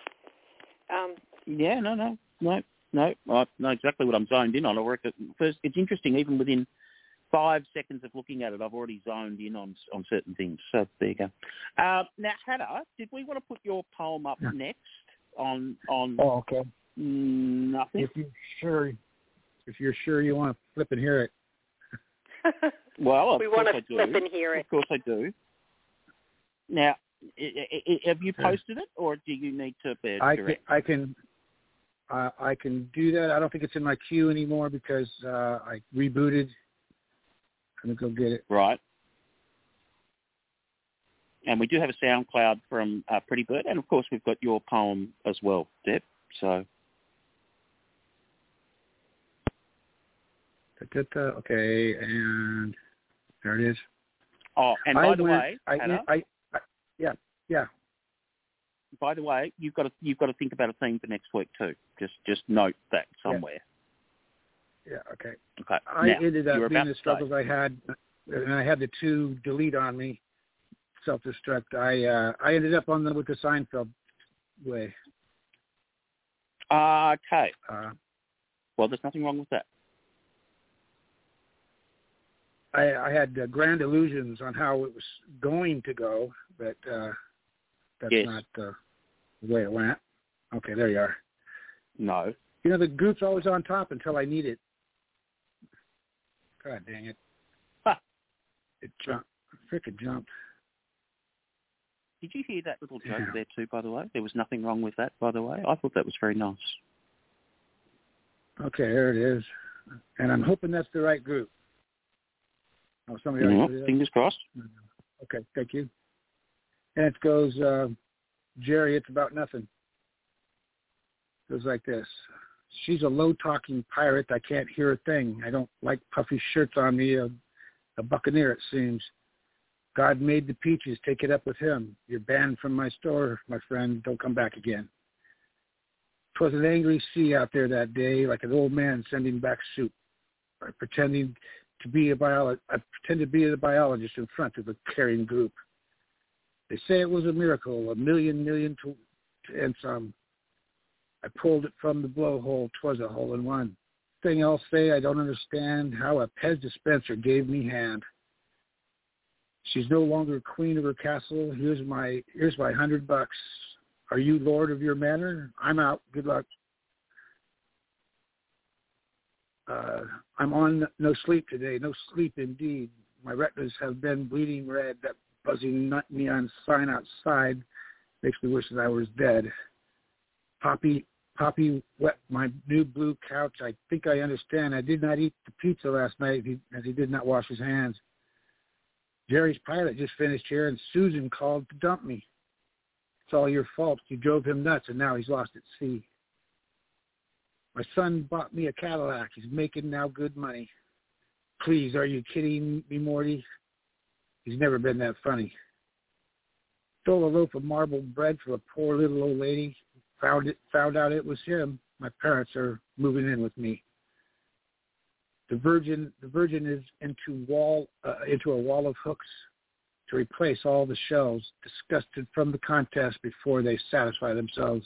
No. I know exactly what I'm zoned in on. First, it's interesting, even within 5 seconds of looking at it, I've already zoned in on certain things. So there you go. Now, Hatta, did we want to put your poem up next on? Oh, okay. Nothing. If you're sure you want to flip and hear it. Well, we want to flip and hear it. Of course I do. Now, have you posted it, or do you need to? I can do that. I don't think it's in my queue anymore because I rebooted. I'm going to go get it. Right. And we do have a SoundCloud from Pretty Bird, and of course we've got your poem as well, Deb. So. Okay, and there it is. Oh, and by the way, yeah. By the way, you've got to think about a theme for next week too. Just note that somewhere. Yeah. Okay. Okay. I ended up being the struggles I had, and I had the 2 delete on me, self-destruct. I ended up with the Seinfeld way. Okay. Well, there's nothing wrong with that. I had grand illusions on how it was going to go, but that's not the way it went. Okay, there you are. No. You know, the group's always on top until I need it. God dang it. It jumped. Frickin' jumped. Did you hear that little joke there too, by the way? There was nothing wrong with that, by the way. I thought that was very nice. Okay, there it is. And I'm hoping that's the right group. Oh, somebody else. Fingers crossed. Okay, thank you. And it goes, Jerry, it's about nothing. It goes like this. She's a low-talking pirate. I can't hear a thing. I don't like puffy shirts on me. A buccaneer, it seems. God made the peaches. Take it up with him. You're banned from my store, my friend. Don't come back again. 'Twas an angry sea out there that day, like an old man sending back soup. I pretended to be the biologist in front of a caring group. They say it was a miracle, a million and some. I pulled it from the blowhole. 'Twas a hole-in-one. Thing I'll say, I don't understand how a Pez dispenser gave me hand. She's no longer queen of her castle. Here's my $100. Are you lord of your manor? I'm out. Good luck. I'm on no sleep today. No sleep indeed. My retinas have been bleeding red. That buzzing neon sign outside makes me wish that I was dead. Poppy wet my new blue couch. I think I understand. I did not eat the pizza last night as he did not wash his hands. Jerry's pilot just finished here, and Susan called to dump me. It's all your fault. You drove him nuts, and now he's lost at sea. My son bought me a Cadillac. He's making now good money. Please, are you kidding me, Morty? He's never been that funny. Stole a loaf of marbled bread from a poor little old lady. Found out it was him. My parents are moving in with me. The Virgin is into a wall of hooks to replace all the shells, disgusted from the contest before they satisfy themselves.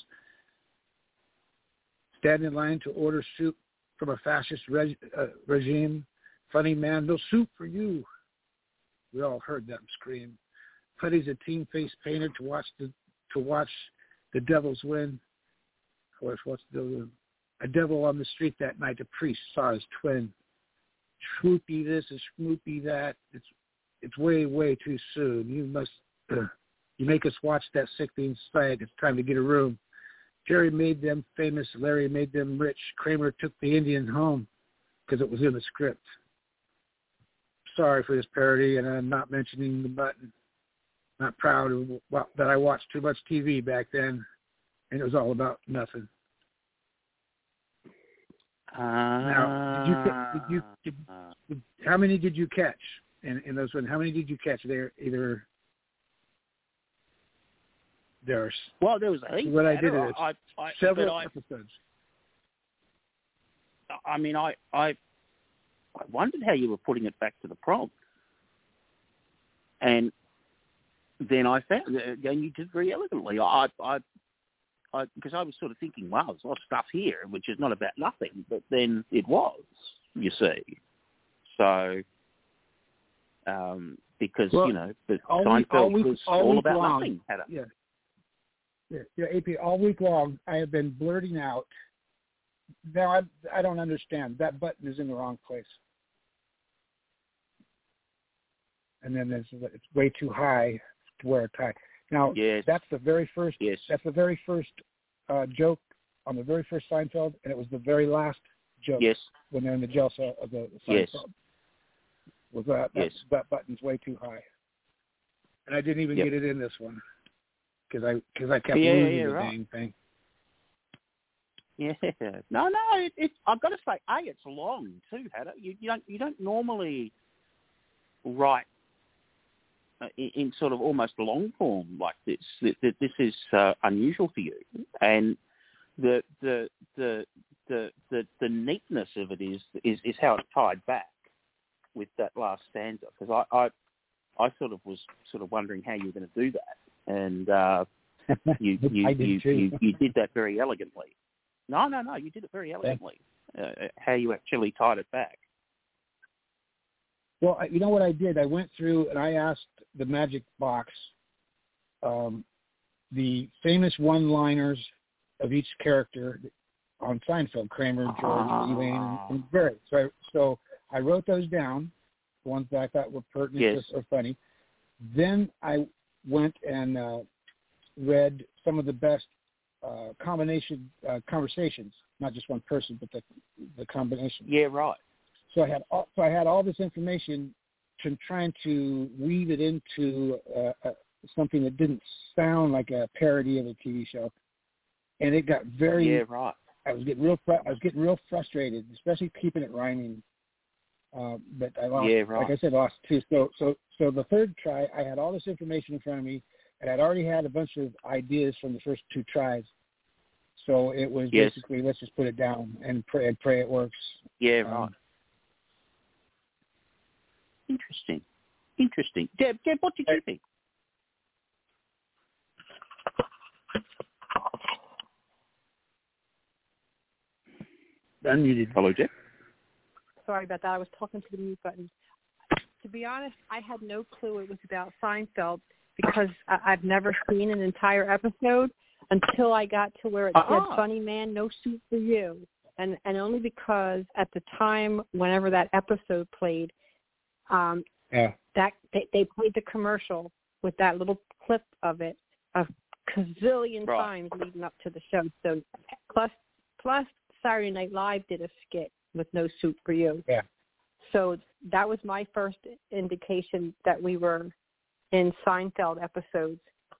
Stand in line to order soup from a fascist regime. Funny man, no soup for you. We all heard them scream. Putty's a team face painter to watch the Devils win. Of course, a devil on the street that night. A priest saw his twin. Swoopy this and schmoopy that. It's way, way too soon. You make us watch that sickening sight. It's time to get a room. Jerry made them famous. Larry made them rich. Kramer took the Indians home because it was in the script. Sorry for this parody, and I'm not mentioning the button. Not proud of that I watched too much TV back then, and it was all about nothing. Now, how many did you catch in those ones? How many did you catch? There was what I did is several episodes. I mean, I wondered how you were putting it back to the prompt, and then I found, and you did very elegantly. Because I was sort of thinking, wow, there's a lot of stuff here, which is not about nothing, but then it was, you see. So, because, the Seinfeld was all about nothing. Yeah, AP, all week long, I have been blurting out. Now, I don't understand. That button is in the wrong place. And then it's way too high to wear a tie. Now, that's the very first. Yes. That's the very first joke on the very first Seinfeld, and it was the very last joke when they're in the jail cell of the Seinfeld. Was that button's way too high, and I didn't even get it in this one because I kept losing the dang thing. Yeah, no, I've got to say, it's long too, Hatter. You don't normally write in sort of almost long form like this. This is unusual for you, and the neatness of it is how it's tied back with that last stanza. Because I sort of was wondering how you were going to do that, and you did that very elegantly. No, you did it very elegantly. How you actually tied it back. Well, you know what I did? I went through and I asked the Magic Box the famous one-liners of each character on Seinfeld: Kramer, George, Elaine, and Barry. So I wrote those down, the ones that I thought were pertinent or funny. Then I went and read some of the best conversations, not just one person, but the combination. Yeah, right. So I had all this information trying to weave it into something that didn't sound like a parody of a TV show, and it got very. Yeah, right. I was getting real frustrated, especially keeping it rhyming. But I lost. Yeah, right. Like I said, lost two. So the third try, I had all this information in front of me, and I'd already had a bunch of ideas from the first two tries. So it was basically, let's just put it down and pray it works. Yeah, right. Interesting. Deb, what did you think? Unmuted. Hello, Deb. Sorry about that. I was talking to the mute button. To be honest, I had no clue it was about Seinfeld because I've never seen an entire episode until I got to where it said, "Funny man, no suit for you," and only because at the time, whenever that episode played, that they played the commercial with that little clip of it a gazillion times leading up to the show. So plus Saturday Night Live did a skit with "No Suit for You." Yeah. So that was my first indication that we were in Seinfeld episodes.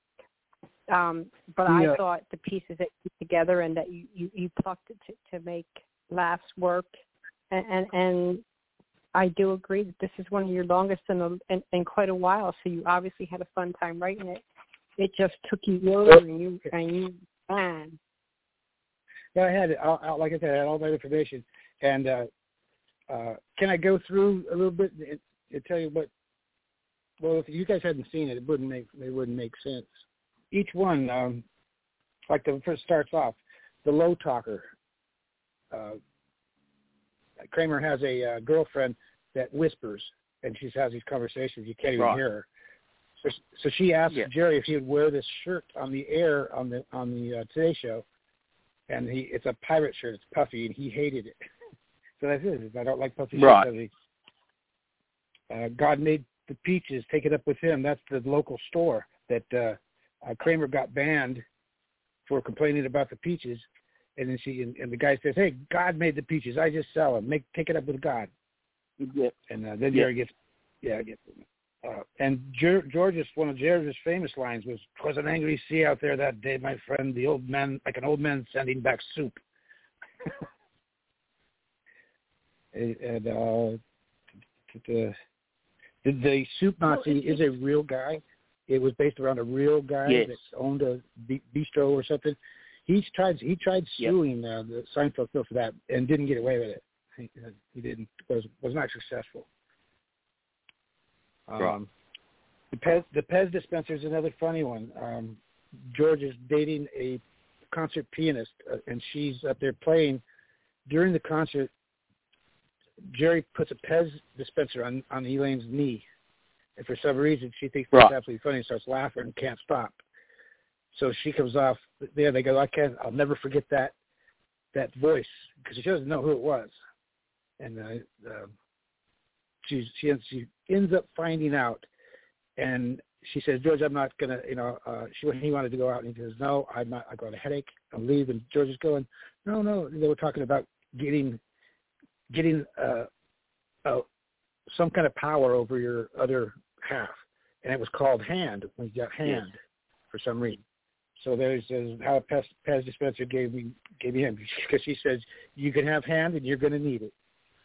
But I thought the pieces that you put together and that you plucked it to make laughs work. And I do agree that this is one of your longest in quite a while. So you obviously had a fun time writing it. It just took you over and you man. Yeah, I had it. Like I said, I had all that information. And can I go through a little bit and tell you what? Well, if you guys hadn't seen it, it wouldn't make sense. Each one, like the first starts off, the low talker. Kramer has a girlfriend that whispers, and she has these conversations. You can't even hear her. So she asked Jerry if he would wear this shirt on the air on the Today Show, and it's a pirate shirt. It's puffy, and he hated it. So that's it. I don't like puffy shirts. God made the peaches. Take it up with him. That's the local store that Kramer got banned for complaining about the peaches. And then and the guy says, "Hey, God made the peaches. I just sell them. Take it up with God." Yeah. And then Jerry gets, and George's one of George's famous lines was, "'Twas an angry sea out there that day, my friend. The old man, like an old man sending back soup." The soup Nazi is a real guy. It was based around a real guy that owned a bistro or something. He tried suing the Seinfeld show for that and didn't get away with it. He didn't was not successful. The Pez dispenser is another funny one. George is dating a concert pianist, and she's up there playing. During the concert, Jerry puts a Pez dispenser on Elaine's knee, and for some reason she thinks that's absolutely funny and starts laughing and can't stop. So she comes off there. They go, I'll never forget that voice, because she doesn't know who it was, and she ends up finding out, and she says, George, I'm not gonna, he wanted to go out, and he says, no, I'm not. I got a headache. I'll leave. And George is going, no. They were talking about getting some kind of power over your other half, and it was called hand. When you got hand for some reason. So there's how Pez Dispenser gave me him, because she says you can have hand and you're going to need it.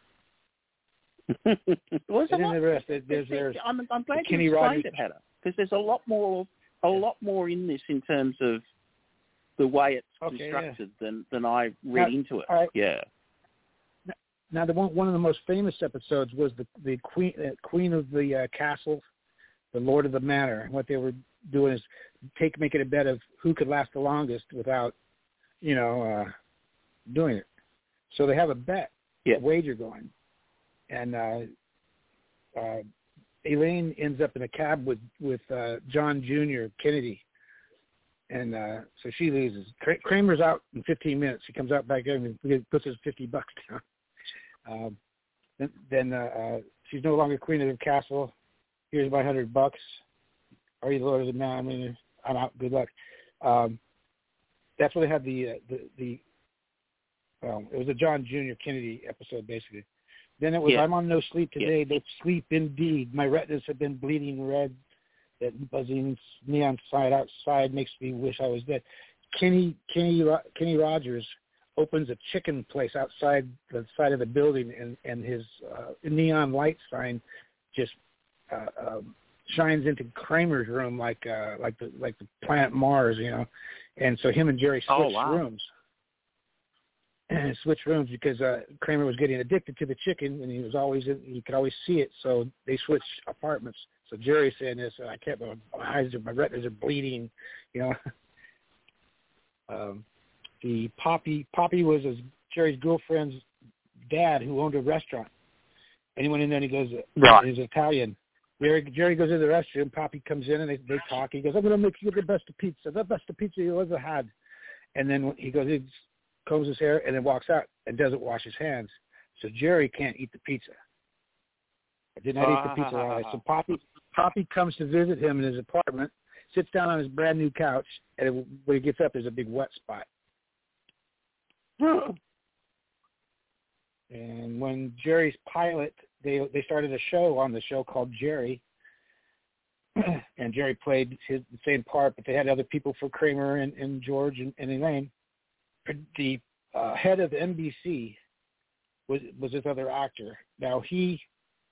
I'm glad you explained it, Heather, because there's a lot more in this in terms of the way it's constructed than I read into it. Right. Yeah. Now, one of the most famous episodes was the Queen of the Castle, the Lord of the Manor. And what they were doing is making a bet of who could last the longest without, doing it. So they have a bet, a wager going. And Elaine ends up in a cab with John Jr. Kennedy. And so she loses. Kramer's out in 15 minutes. He comes out back in and puts his $50 down. Then she's no longer queen of the castle. Here's my $100. Are you the Lord of the Man? I mean, I'm out. Good luck. That's where they had it was a John Jr. Kennedy episode, basically. Then it was I'm on no sleep today, but sleep indeed. My retinas have been bleeding red. That buzzing neon sign outside makes me wish I was dead. Kenny Rogers opens a chicken place outside the side of the building, and his neon light sign just shines into Kramer's room like the planet Mars, And so him and Jerry switched rooms. And switched rooms because Kramer was getting addicted to the chicken, and he could always see it. So they switched apartments. So Jerry's saying this, I can't. My retinas are bleeding, The Poppy was Jerry's girlfriend's dad who owned a restaurant. And he went in there and he goes, he's Italian. Jerry goes into the restroom. Poppy comes in and they talk. He goes, I'm going to make you the best of pizza you ever had. And then he goes, he combs his hair and then walks out and doesn't wash his hands. So Jerry can't eat the pizza. I did not eat the pizza all right. So Poppy comes to visit him in his apartment, sits down on his brand new couch, and when he gets up, there's a big wet spot. And when Jerry's pilot, they started a show on the show called Jerry, and Jerry played the same part, but they had other people for Kramer and George and Elaine. The head of NBC was this other actor. Now he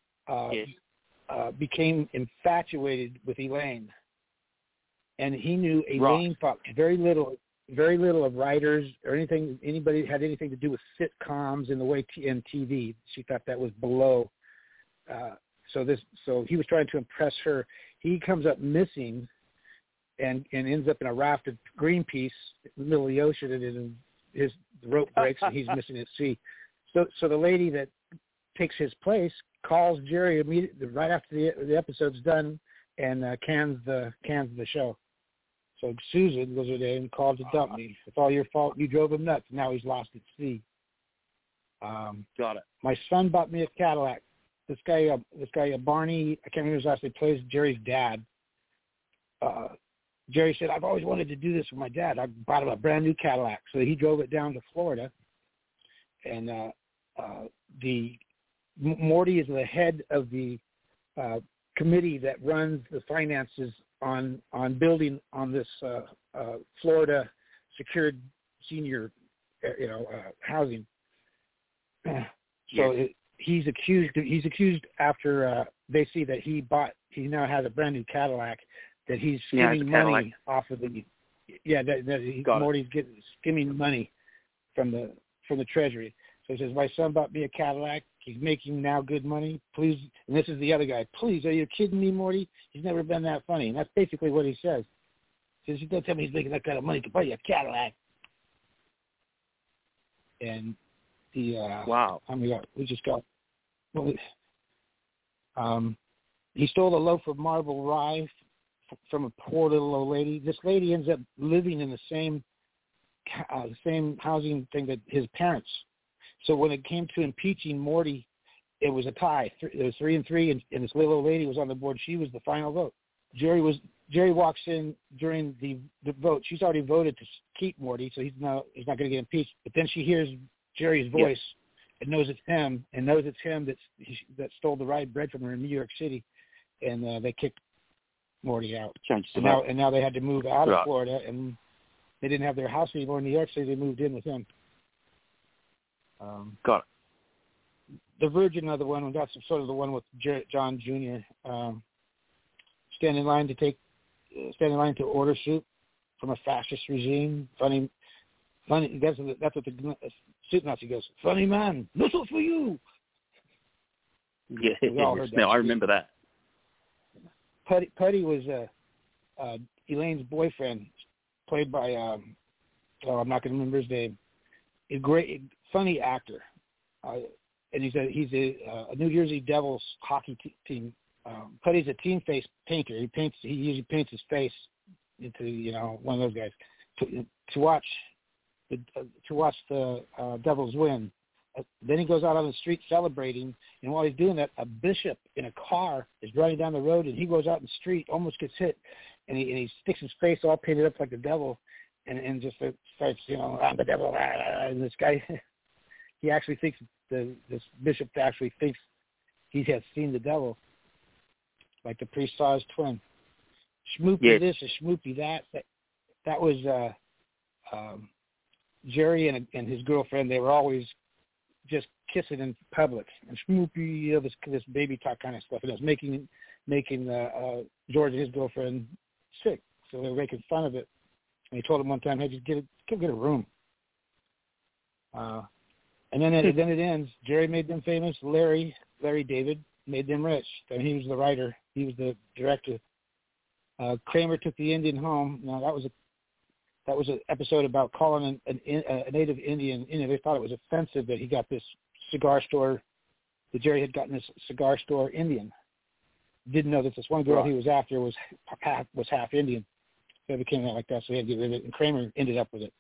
became infatuated with Elaine, and he knew Elaine thought very little of writers or anybody had anything to do with sitcoms in the way in TV. She thought that was below. So he was trying to impress her. He comes up missing and ends up in a raft of Greenpeace in the middle of the ocean, and his rope breaks and he's missing at sea. So the lady that takes his place calls Jerry immediately right after the episode's done and cans the show. So Susan was her name, called to dump me. It's all your fault. You drove him nuts. Now he's lost at sea. Got it. My son bought me a Cadillac. This guy, Barney, I can't remember his last name, plays Jerry's dad. Jerry said, I've always wanted to do this with my dad. I bought him a brand new Cadillac. So he drove it down to Florida. And Morty is the head of the committee that runs the finances on building on this Florida secured senior housing. So he's accused after they see that he now has a brand new Cadillac, that he's skimming money off of the Morty's skimming money from the treasury. So he says, my son bought me a Cadillac. He's making now good money. Please, and this is the other guy. Please, are you kidding me, Morty? He's never been that funny. And that's basically what he says. He says, don't tell me he's making that kind of money to buy you a Cadillac. And we just got. He stole a loaf of marble rye from a poor little old lady. This lady ends up living in the same housing thing that his parents. So when it came to impeaching Morty, it was a tie. It was 3-3, and this little old lady was on the board. She was the final vote. Jerry walks in during the vote. She's already voted to keep Morty, so he's not going to get impeached. But then she hears Jerry's voice and knows it's him, that stole the rye bread from her in New York City, and they kicked Morty out. And now they had to move out of Florida, and they didn't have their house anymore in New York, so they moved in with him. Got it. The Virgin other one, that's sort of the one with John Jr. Stand in line to order soup from a fascist regime. Funny. That's what the soup Nazi goes. Funny man, no soup for you. Yeah, I remember that. Putty was Elaine's boyfriend, played by I'm not going to remember his name. A great, funny actor, and he's a New Jersey Devils hockey team. Putty's a team face painter. He usually paints his face into one of those guys. To watch the Devils win. Then he goes out on the street celebrating, and while he's doing that, a bishop in a car is running down the road, and he goes out in the street, almost gets hit, and he sticks his face all painted up like the devil, and just starts, I'm the devil, and this guy, he actually thinks, this bishop actually thinks he has seen the devil, like the priest saw his twin. Schmoopy this or schmoopy that. That was Jerry and his girlfriend. They were always just kissing in public and schmoopy, this baby talk kind of stuff. And it was making George and his girlfriend sick. So they were making fun of it. And he told him one time, "Hey, just get a room." And then it ends. Jerry made them famous. Larry David made them rich. Then he was the writer. He was the director. Kramer took the Indian home. Now that was an episode about calling a native Indian. They thought it was offensive that he got this cigar store. That Jerry had gotten this cigar store Indian. Didn't know that this one girl he was after was half Indian. So it became like that. So he had to get rid of it. And Kramer ended up with it.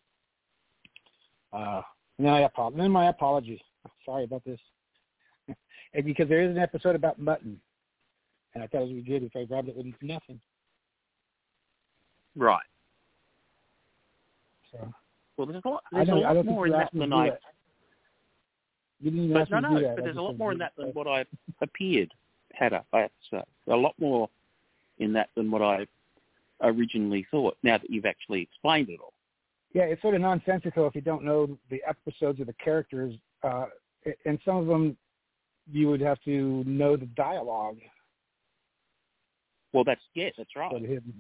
And then my apology. Sorry about this. And because there is an episode about mutton, and I thought it would be good if I grabbed it with nothing. Right. So. Well, there's a lot more in that than I. You didn't ask me to do that. But there's a lot more in that than what I appeared had. I have to say, a lot more in that than what I originally thought. Now that you've actually explained it all. Yeah, it's sort of nonsensical if you don't know the episodes or the characters, and some of them you would have to know the dialogue. Well, that's right.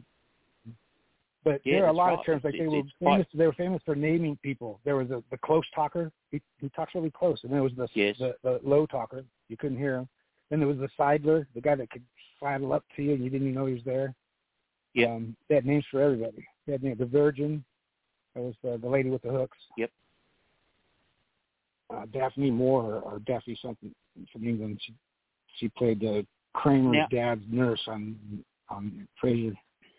But there are a lot of terms, like they were famous for naming people. There was the close talker. He talks really close, and there was the low talker. You couldn't hear him. Then there was the sidler, the guy that could sidle up to you and you didn't even know he was there. Yeah. They had names for everybody. They had the Virgin. That was the lady with the hooks. Yep. Daphne Moore or Daphne something from England. She played Kramer's dad's nurse on Frasier.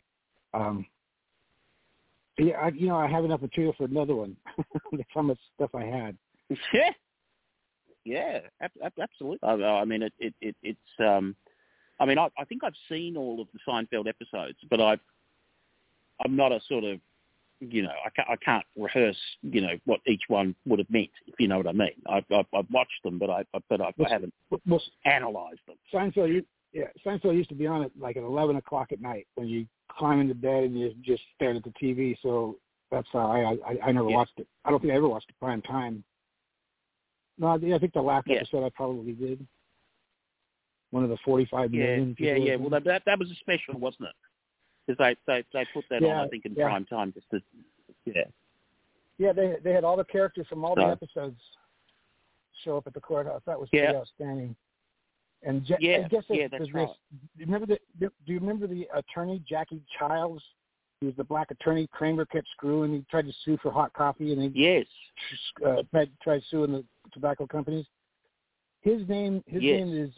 I have enough material for another one. That's how much stuff I had. Yeah, absolutely. I mean, it's. I mean, I think I've seen all of the Seinfeld episodes, but I'm not a sort of, I can't rehearse, what each one would have meant, if you know what I mean. I've watched them, but I haven't analysed them. Seinfeld used to be on at like at 11 o'clock at night when you climb into bed and you just stared at the TV. So that's how I never watched it. I don't think I ever watched it prime time. No, I think the last episode I probably did. One of the 45 million people. Yeah. Well, that was a special, wasn't it? Because they put that on, I think, in prime time just to, Yeah, they had all the characters from all the episodes show up at the courthouse. That was pretty outstanding. And I guess that's right. Do you remember the attorney, Jackie Childs? He was the black attorney. Kramer kept screwing. He tried to sue for hot coffee, and he tried suing the tobacco companies. His name is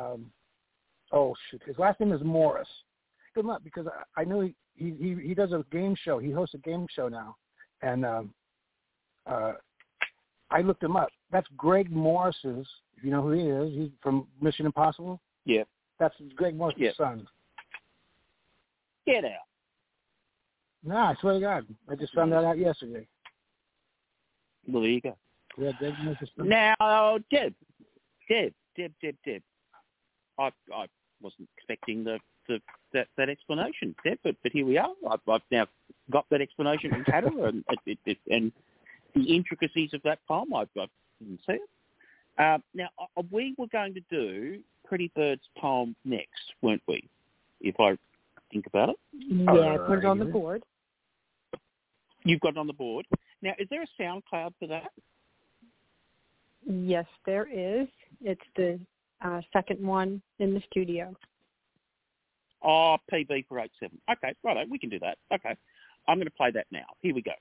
his last name is Morris. Look him up because I know he does a game show. He hosts a game show now, and I looked him up. That's Greg Morris's. If you know who he is, he's from Mission Impossible. Yeah, that's Greg Morris's son. Get out. No, I swear to God. I just found that out yesterday. Well, there you go. Yeah, now, Deb. I wasn't expecting that explanation, Deb, but here we are. I've now got that explanation from Tara, and the intricacies of that poem. I didn't see it. Now, we were going to do Pretty Bird's poem next, weren't we? If I think about it. Yeah, I put it on the board. You've got it on the board. Now, is there a SoundCloud for that? Yes, there is. It's the second one in the studio. Oh, PB for 87. Okay, right, we can do that. Okay. I'm going to play that now. Here we go.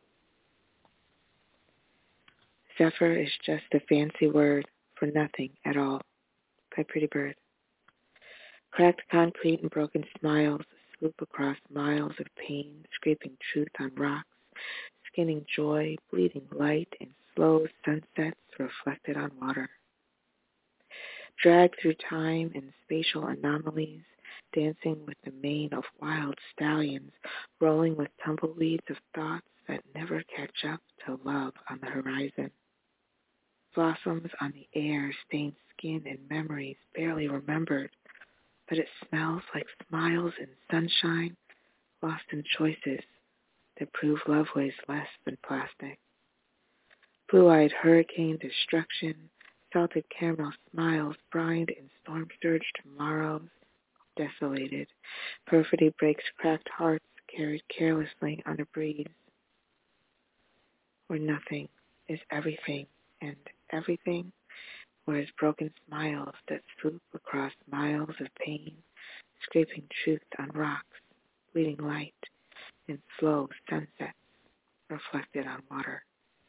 Zephyr is just a fancy word for nothing at all, by Pretty Bird. Cracked concrete and broken smiles swoop across miles of pain, scraping truth on rocks, skinning joy, bleeding light in slow sunsets reflected on water. Dragged through time and spatial anomalies, dancing with the mane of wild stallions, rolling with tumbleweeds of thoughts that never catch up to love on the horizon. Blossoms on the air stain skin and memories barely remembered, but it smells like smiles and sunshine, lost in choices that prove love weighs less than plastic. Blue-eyed hurricane destruction, salted caramel smiles brined in storm-surged tomorrows, desolated. Perfidy breaks cracked hearts carried carelessly on a breeze. Where nothing is everything, and everything where it's broken smiles that swoop across miles of pain, scraping truth on rocks, bleeding light in slow sunsets reflected on water.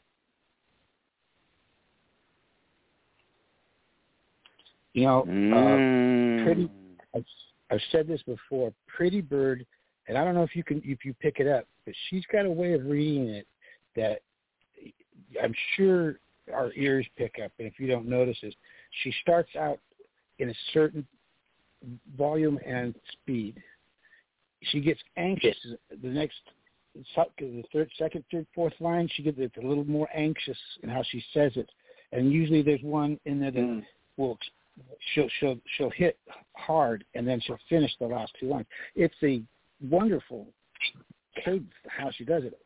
You know, I've said this before, Pretty Bird, and I don't know if you pick it up, but she's got a way of reading it that I'm sure our ears pick up, and if you don't notice it, she starts out in a certain volume and speed. She gets anxious. The second, third, fourth line, she gets a little more anxious in how she says it, and usually there's one in there that will she'll hit hard, and then she'll finish the last two lines. It's a wonderful cadence how she does it.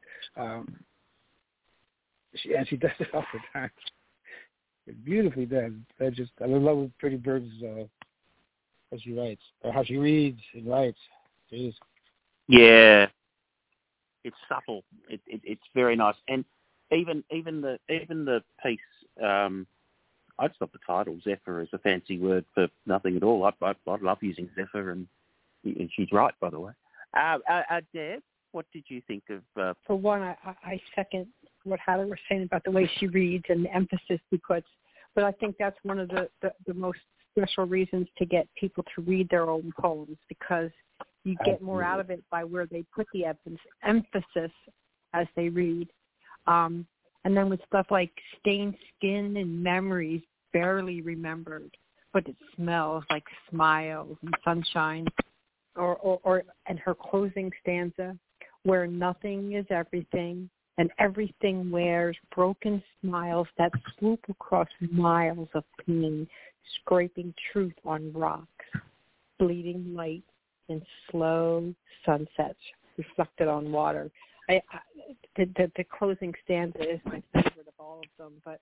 She does it all the time. It's beautifully done. I love Pretty Bird's how she writes, or how she reads and writes. Jeez. Yeah, it's subtle. It's very nice, and even the piece. I just love the title. Zephyr is a fancy word for nothing at all. I love using Zephyr, and she's right, by the way. Deb, what did you think of? For one, I second what Heather was saying about the way she reads and the emphasis she puts. But I think that's one of the most special reasons to get people to read their own poems, because you get more out of it by where they put the emphasis as they read. And then with stuff like stained skin and memories barely remembered, but it smells like smiles and sunshine. And her closing stanza, where nothing is everything, and everything wears broken smiles that swoop across miles of pain, scraping truth on rocks, bleeding light in slow sunsets reflected on water. The closing stanza is my favorite of all of them, but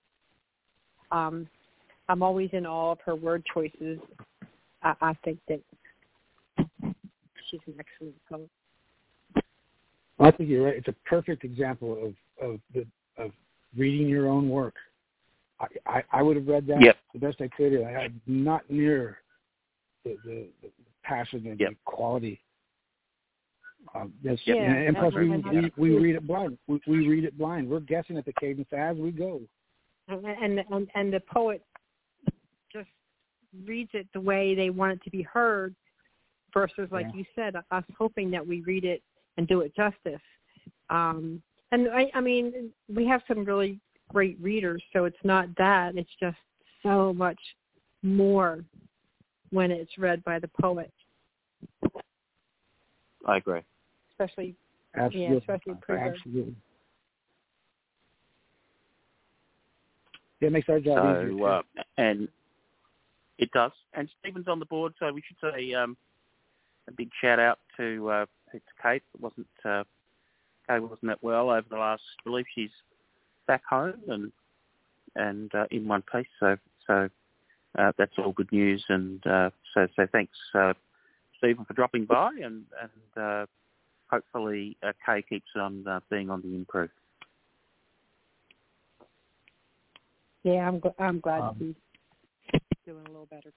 I'm always in awe of her word choices. I think that she's an excellent poet. I think you're right. It's a perfect example of reading your own work. I would have read that the best I could. I had not near the passion and the quality. And plus, we read it blind. We read it blind. We're guessing at the cadence as we go. And the poet just reads it the way they want it to be heard, versus, like you said, us hoping that we read it and do it justice. And I mean, we have some really great readers, so it's not that. It's just so much more when it's read by the poet. I agree. Especially, Absolutely. Yeah, especially pre-birth. Absolutely. It makes our job easier, too. And it does. And Stephen's on the board, so we should say a big shout-out to Kate. Kate wasn't that well over the last, I believe she's back home and in one piece, so that's all good news. And so thanks, Stephen, for dropping by, and hopefully Kay keeps on being on the improve. Yeah, I'm glad to be doing a little better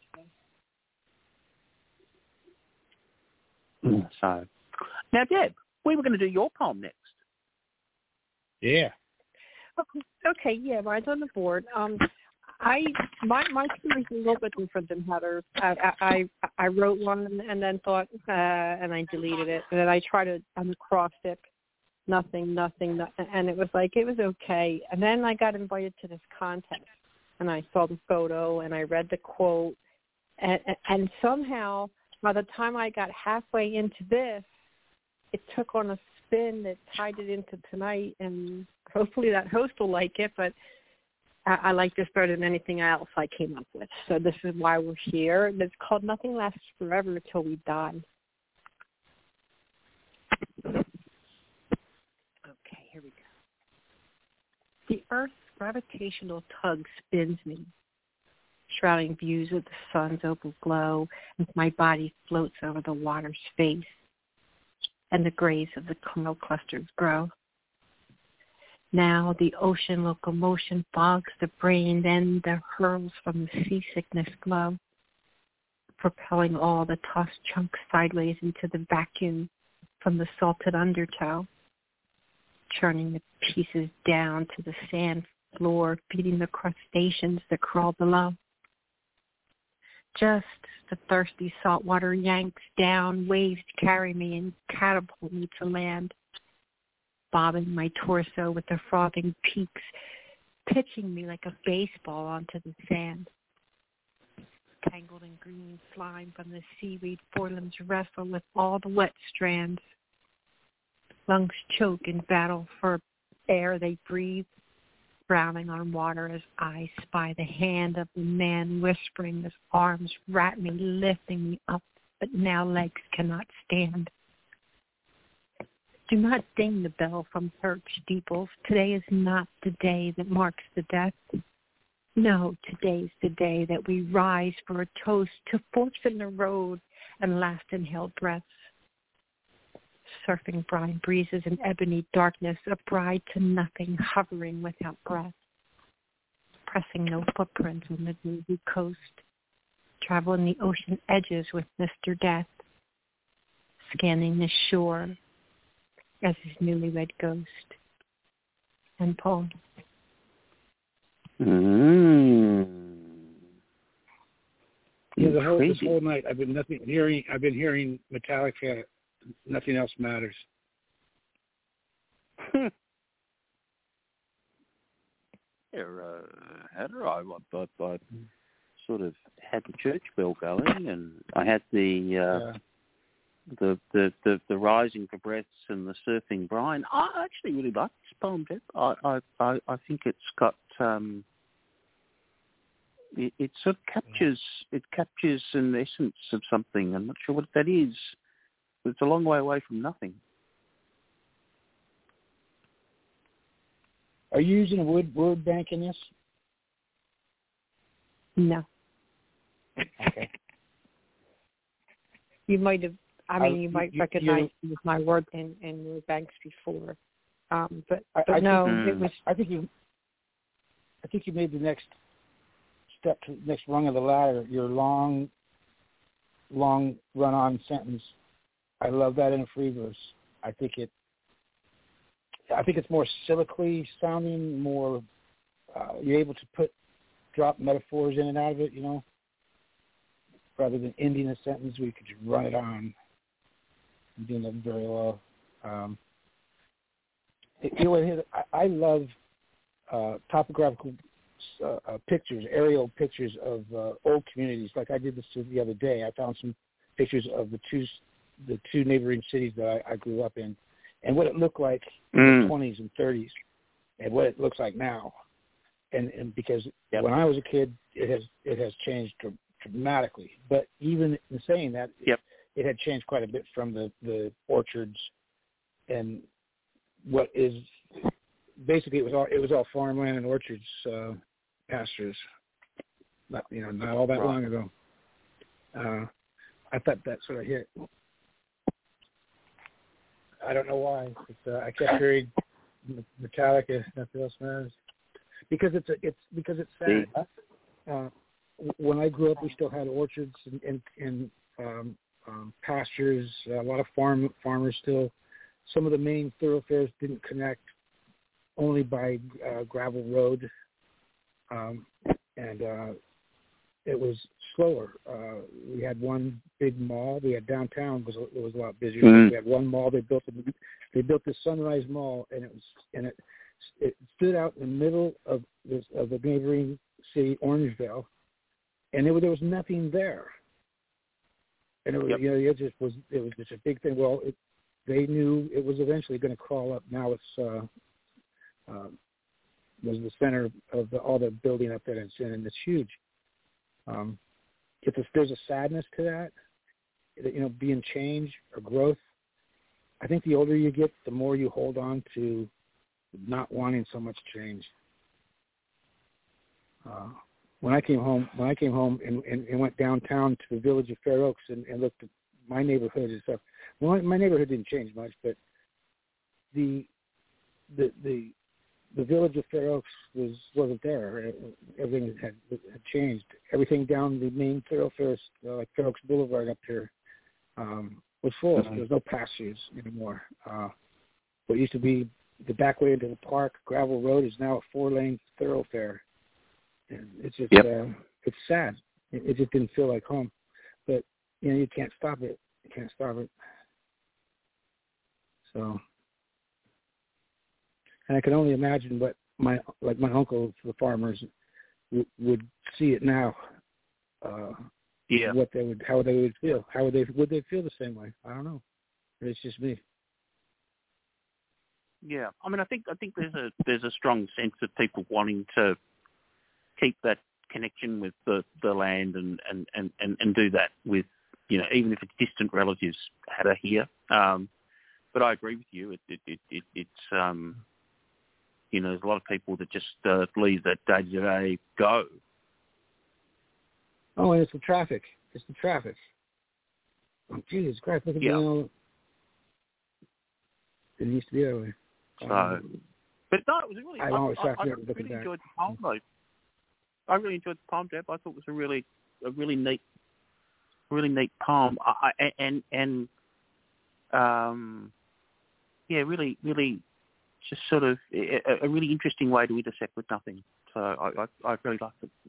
today. So, now, Deb, we were going to do your poem next. Yeah. Okay, yeah, mine's on the board. My story's a little bit different than Heather's. I wrote one and then thought, and I deleted it, and then I tried to uncross it. Nothing, and it was okay. And then I got invited to this contest, and I saw the photo, and I read the quote, and somehow by the time I got halfway into this, it took on a spin that tied it into tonight, and hopefully that host will like it, but I like this better than anything else I came up with. So this is why we're here. It's called Nothing Lasts Forever Till We Die. Okay, here we go. The Earth's gravitational tug spins me, shrouding views of the sun's opal glow, as my body floats over the water's face, and the grays of the cloud clusters grow. Now the ocean locomotion fogs the brain, then the hurls from the seasickness glow, propelling all the tossed chunks sideways into the vacuum from the salted undertow, churning the pieces down to the sand floor, feeding the crustaceans that crawl below. Just as the thirsty saltwater yanks down, waves carry me and catapult me to land, bobbing my torso with the frothing peaks, pitching me like a baseball onto the sand. Tangled in green slime from the seaweed, forelimbs wrestle with all the wet strands. Lungs choke in battle for air they breathe, drowning on water as I spy the hand of the man whispering as arms wrap me, lifting me up, but now legs cannot stand. Do not ding the bell from church steeples. Today is not the day that marks the death. No, today's the day that we rise for a toast to forks in the road and last inhaled breaths. Surfing brine breezes in ebony darkness, a bride to nothing, hovering without breath. Pressing no footprints on the Jersey coast, traveling the ocean edges with Mr. Death, scanning the shore as his newlywed ghost. And poem. Yeah, this whole night I've been hearing Metallica. Nothing else matters. Heather, I sort of had the church bell going, and I had the rising for breaths and the surfing brine. I actually really like this poem, Deb. I think it's got it sort of captures an essence of something. I'm not sure what that is. It's a long way away from nothing. Are you using a word bank in this? No. Okay. You might have. You might recognize my word in your banks before, but no. It was. I think you made the next step, to the next rung of the ladder. Your long run-on sentence. I love that in a free verse. I think it's more soliloquy sounding, more you're able to drop metaphors in and out of it, rather than ending a sentence where you could just run it on. I'm doing that very well. I love topographical pictures, aerial pictures of old communities. Like I did this the other day. I found some pictures of the two the two neighboring cities that I grew up in, and what it looked like in the 20s and 30s, and what it looks like now. And because when I was a kid, it has changed dramatically. But even in saying that, it had changed quite a bit from the orchards and what is basically it was all farmland and orchards, pastures. Not all that long ago. I thought that sort of hit. I don't know why. I kept hearing Metallica. Nothing else matters. Because it's sad. When I grew up, we still had orchards and pastures. A lot of farmers still. Some of the main thoroughfares didn't connect only by gravel road, and it was slower. We had one big mall. We had downtown it was a lot busier. We had one mall. They built the Sunrise Mall, and it stood out in the middle of the neighboring city, Orangeville, and there was nothing there. And it was it was just a big thing. Well, they knew it was eventually going to crawl up. Now it's was the center of all the building up that it's in, and it's huge. There's a sadness to that, being change or growth. I think the older you get, the more you hold on to not wanting so much change. When I came home and went downtown to the village of Fair Oaks and looked at my neighborhood and stuff, well, my neighborhood didn't change much, but the village of Fair Oaks wasn't there. Everything had changed. Everything down the main thoroughfares, like Fair Oaks Boulevard up here, was full. There was no pastures anymore. What used to be the back way into the park, gravel road, is now a 4-lane thoroughfare. And it's just it's sad. It just didn't feel like home. But you can't stop it. You can't stop it. So. And I can only imagine what my uncles, the farmers, would see it now. How they would feel. Would they feel the same way? I don't know. It's just me. Yeah, I mean, I think there's a strong sense of people wanting to keep that connection with the land and do that with even if it's distant relatives that are here. But I agree with you. It's there's a lot of people that just leave that day-to-day go. Oh, and it's the traffic. Oh, Jesus Christ, look at me all. It used to be that way. But no, it was really. I really enjoyed the poem, though. I really enjoyed the poem, Deb. I thought it was a really neat poem. Really. Just sort of a really interesting way to intersect with nothing. So I really liked it.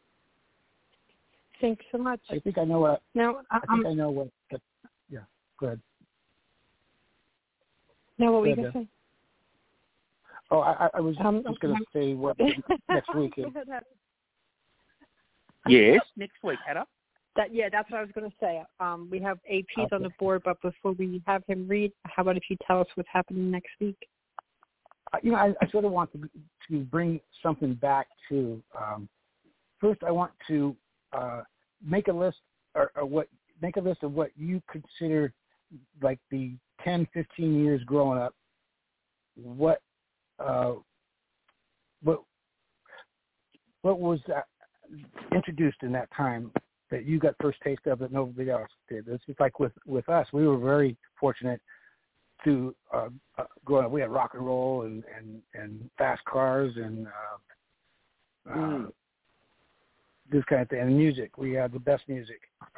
Thanks so much. I think I know what. Now, I know what. Yeah, go ahead. Now, what were you going to say? Oh, I was going to say what next week is. Yes, next week, Hannah. That's what I was going to say. We have APs on the board, but before we have him read, how about if you tell us what's happening next week? I sort of want to bring something back to. First, I want to make a list of what you consider like the 10, 15 years growing up. What was introduced in that time that you got first taste of that nobody else did? It's just like with us. We were very fortunate to growing up. We had rock and roll and fast cars and this kind of thing. And music. We had the best music.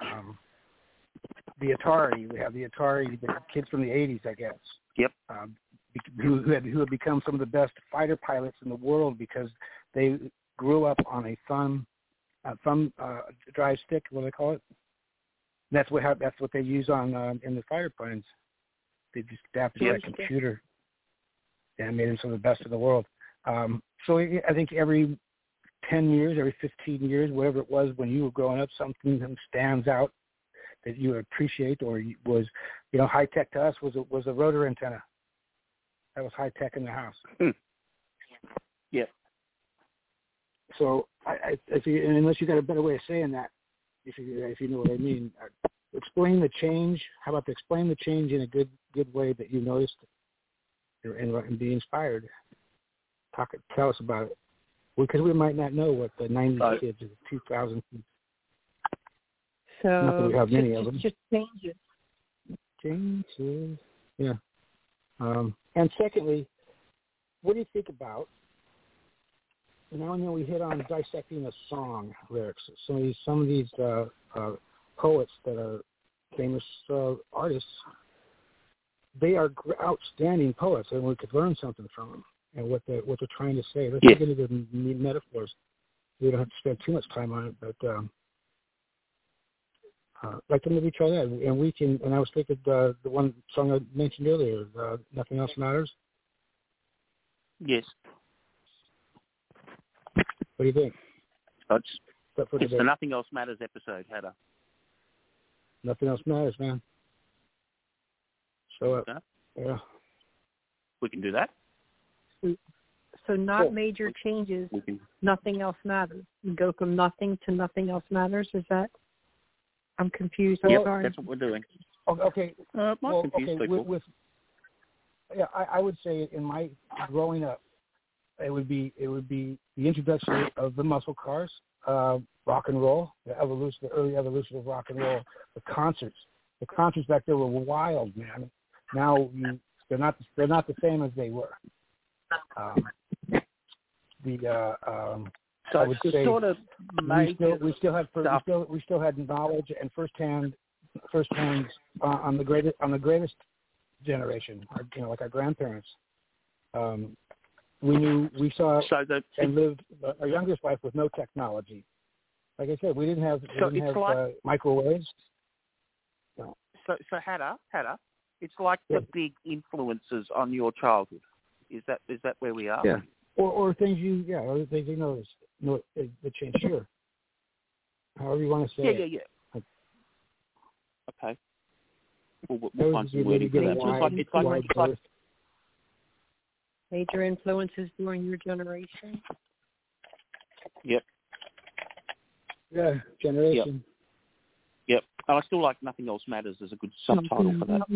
The Atari. We have the Atari. The kids from the 80s, I guess. Yep. Who had become some of the best fighter pilots in the world because they grew up on a thumb drive stick. What do they call it? That's what they use on in the fighter planes. They just adapted to that computer and made them some of the best in the world. So I think every 10 years, every 15 years, whatever it was when you were growing up, something stands out that you appreciate, or was, high tech to us was a rotor antenna. That was high tech in the house. Yeah. So unless you got a better way of saying that, if you know what I mean, explain the change. How about explain the change in a good way that you noticed, and be inspired. Tell us about it, because we might not know what the 90s kids or the 2000s kids. So not that we have many of them. Just changes. Changes. Yeah. And secondly, what do you think about? Now and then we hit on dissecting the song lyrics. Some of these poets that are famous artists, they are outstanding poets, and we could learn something from them and what they're trying to say. Let's get into the metaphors. We don't have to spend too much time on it, but like to maybe try that, and we can. And I was thinking the one song I mentioned earlier, "Nothing Else Matters." Yes. What do you think? It's the Nothing Else Matters episode, Hedda. Nothing else matters, man. So, yeah. We can do that. So not major changes, nothing else matters. You go from nothing to nothing else matters, is that? I'm confused. Yep, that's what we're doing. Okay. I would say in my growing up, it would be the introduction of the muscle cars, rock and roll, the early evolution of rock and roll, the concerts. The concerts back there were wild, man. Now they're not the same as they were. So I would say sort of we still had knowledge and firsthand on the greatest generation, like our grandparents. We saw and lived our youngest life with no technology. Like I said, we didn't have microwaves. No. So Hedda, it's like the big influences on your childhood. Is that where we are? Yeah. Or things you notice. No, the change. Sure. However you want to say it. Yeah. Okay. We'll find some wording for that. It's like major influences during your generation. Yep. Yeah, generation. Yep. And I still like Nothing Else Matters as a good subtitle for that.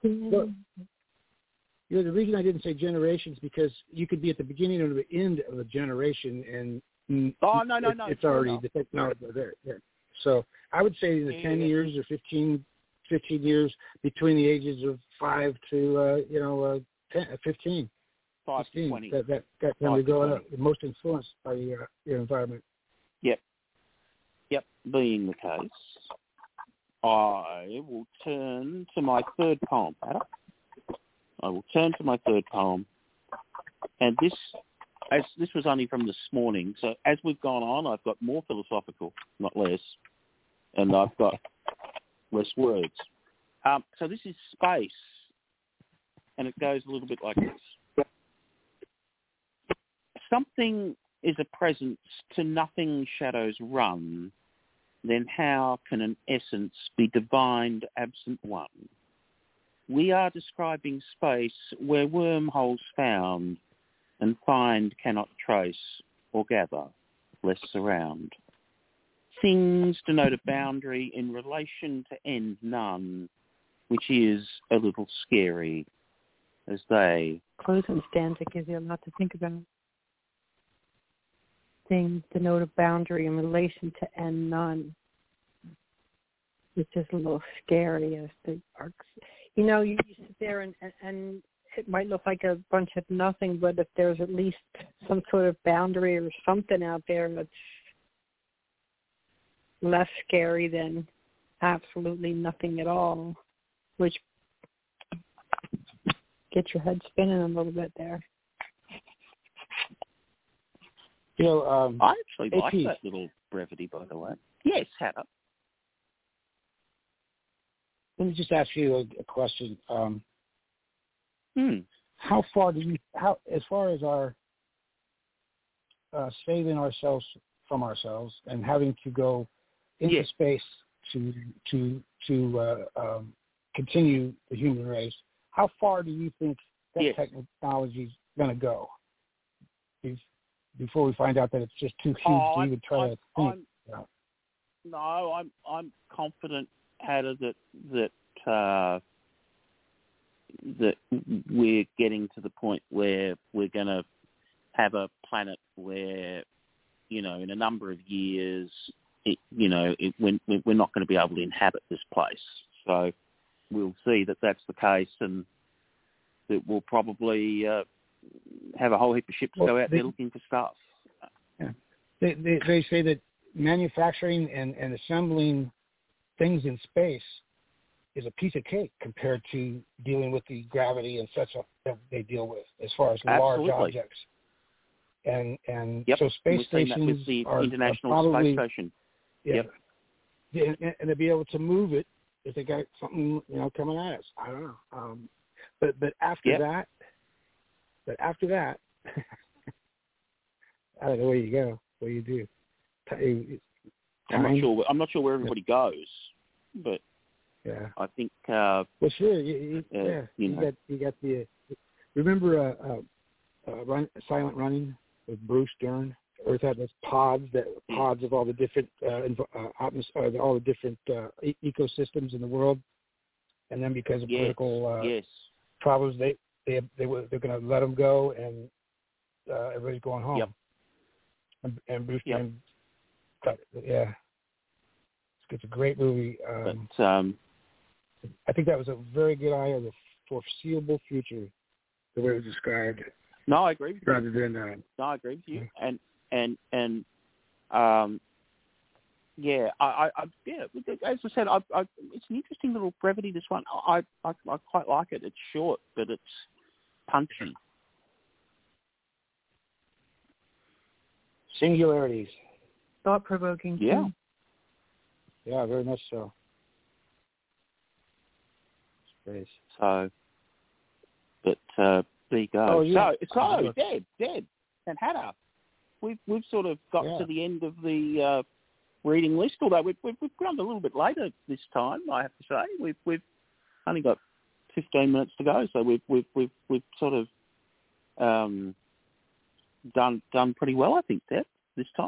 The reason I didn't say generations because you could be at the beginning or the end of a generation and it's already the technology there. Yeah. So I would say the 10 years or 15 years between the ages of 5 to 15. 5 to 20. That time you're growing up, most influenced by your environment. Yep. Being the case, I will turn to my third poem. And this was only from this morning. So as we've gone on, I've got more philosophical, not less, and I've got less words. So this is Space, and it goes a little bit like this. Something is a presence to nothing shadows run, then how can an essence be divined absent one? We are describing space where wormholes found and find cannot trace or gather, less surround. Things denote a boundary in relation to end none, which is a little scary as they... Closing stanza gives you a lot to think about. Things denote a boundary in relation to end none, which is a little scary as the arcs. You sit there and it might look like a bunch of nothing, but if there's at least some sort of boundary or something out there that's less scary than absolutely nothing at all, which gets your head spinning a little bit there. I actually like that little brevity, by the way. Yes, Hannah. Let me just ask you a question. How far as far as our saving ourselves from ourselves and having to go into space to continue the human race. How far do you think that technology is going to go before we find out that it's just too huge to even try to think? No, I'm confident, Hada, that we're getting to the point where we're going to have a planet where, in a number of years, we're not going to be able to inhabit this place. So we'll see that that's the case, and that we'll probably have a whole heap of ships go out there looking for stuff. Yeah. They say that manufacturing and assembling things in space is a piece of cake compared to dealing with the gravity and such that they deal with as far as large objects. And so space stations with the are International probably, Space Station. Yep. And to be able to move it if they got something coming at us. I don't know. But after that, I don't know where you go. What do you do? I'm not sure where everybody goes, but I think. Well, sure. You got the. Remember Silent Running with Bruce Dern? Earth had those pods of all the different all the different ecosystems in the world, and then because of political problems, they're going to let them go, and everybody's going home. Yep. And Bruce Dern, it's a great movie. I think that was a very good eye of the foreseeable future, the way it was described. No, I agree with you. Rather than I agree with you. And as I said, it's an interesting little brevity. This one, I quite like it. It's short, but it's punchy. Singularities. Thought-provoking. Yeah. Yeah, very much so. Space. So, but there you go. Oh, yeah. So Deb, and Hada, we've sort of got to the end of the reading list. Although we've gone a little bit later this time, I have to say. We've only got 15 minutes to go, so we've sort of done pretty well, I think, Deb, this time.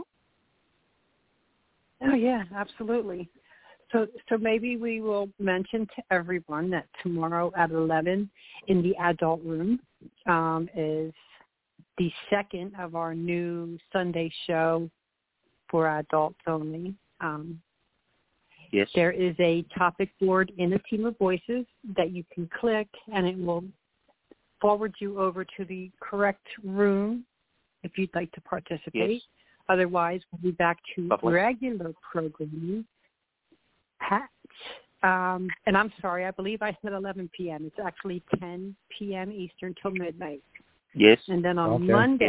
Oh yeah, absolutely. So maybe we will mention to everyone that tomorrow at 11 in the adult room is the second of our new Sunday show for adults only. Yes. There is a topic board in a Team of Voices that you can click, and it will forward you over to the correct room if you'd like to participate. Yes. Otherwise, we'll be back to regular programming at, and I'm sorry, I believe I said 11 p.m. It's actually 10 p.m. Eastern till midnight. Yes. And then on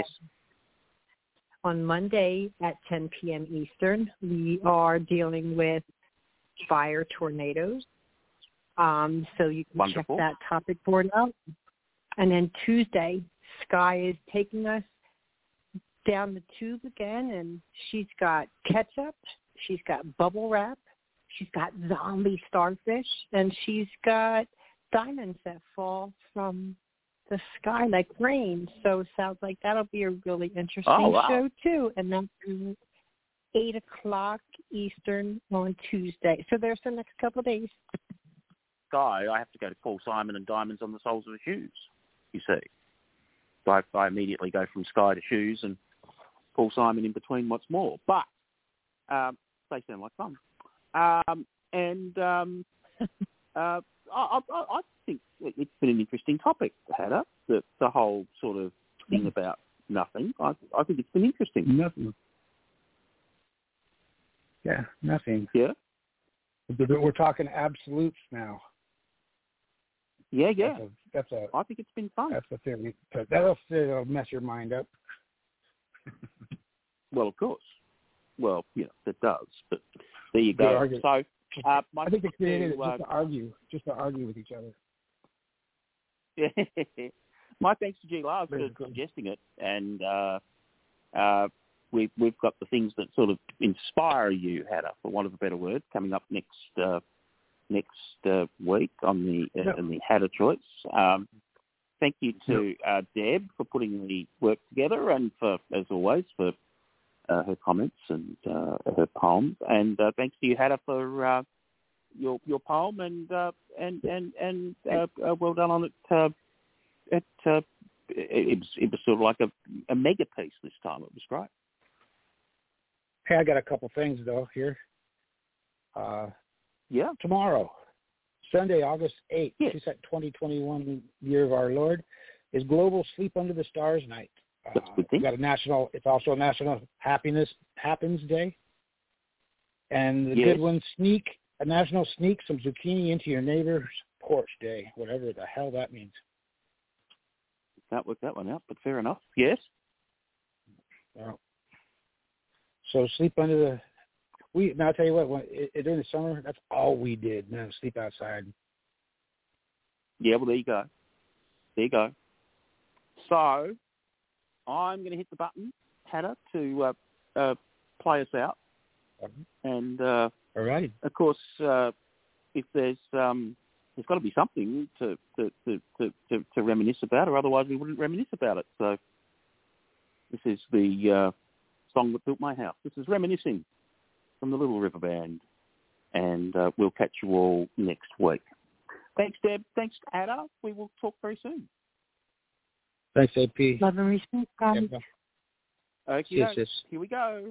Monday at 10 p.m. Eastern, we are dealing with fire tornadoes. So you can check that topic board out. And then Tuesday, Sky is taking us down the tube again, and she's got ketchup, she's got bubble wrap, she's got zombie starfish, and she's got diamonds that fall from the sky like rain. So it sounds like that'll be a really interesting show too. And that's 8 o'clock Eastern on Tuesday. So there's the next couple of days. Sky, I have to go to Paul Simon and Diamonds on the Soles of the Shoes, you see. So I immediately go from Sky to Shoes and Paul Simon in between what's more. But they sound like fun. I think it's been an interesting topic, Hada, the whole sort of thing about nothing. I think it's been interesting. Nothing. Yeah, nothing. Yeah. We're talking absolutes now. Yeah. I think it's been fun. That's the theory. That'll mess your mind up. Well, of course. Well, it does. But there you go. So, I think the creative is just to argue with each other. My thanks to G. Lars for suggesting it, and we've got the things that sort of inspire you, Hannah, for want of a better word, coming up next week on the in the Hatter Choice. Thank you to Deb for putting the work together, and for, as always, for her comments and her poems. And thanks to you, Hatter, for your poem, and well done on it. It was sort of like a mega piece this time. It was great. Hey, I got a couple things though here. Tomorrow, Sunday, August 8th, 2021, year of our Lord, is Global Sleep Under the Stars Night. We got it's also a National Happens Day. And the good one, a National Sneak Some Zucchini Into Your Neighbor's Porch Day, whatever the hell that means. Can't work that one out, but fair enough. Yes. So sleep under the... Now, I'll tell you what, during the summer, that's all we did, man, sleep outside. Yeah, well, there you go. So, I'm going to hit the button, Hatter, to play us out. And, all right. Of course, if there's got to be something to reminisce about, or otherwise we wouldn't reminisce about it. So, this is the song that built my house. This is Reminiscing from the Little River Band, and we'll catch you all next week. Thanks, Deb. Thanks, Ada. We will talk very soon. Thanks, AP. Love and respect, guys. Okay, yes. Here we go.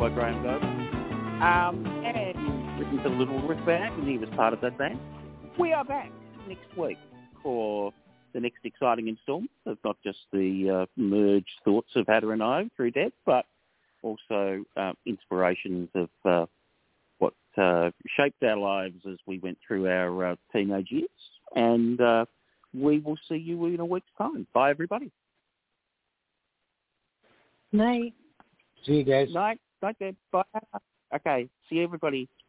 by Graham Goble. And written to Little Rick Band, and he was part of that band. We are back next week for the next exciting instalment of not just the merged thoughts of Hatter and I through Deb, but also inspirations of what shaped our lives as we went through our teenage years. And we will see you in a week's time. Bye, everybody. Night. See you guys. Night, Deb. Bye. Okay, see everybody.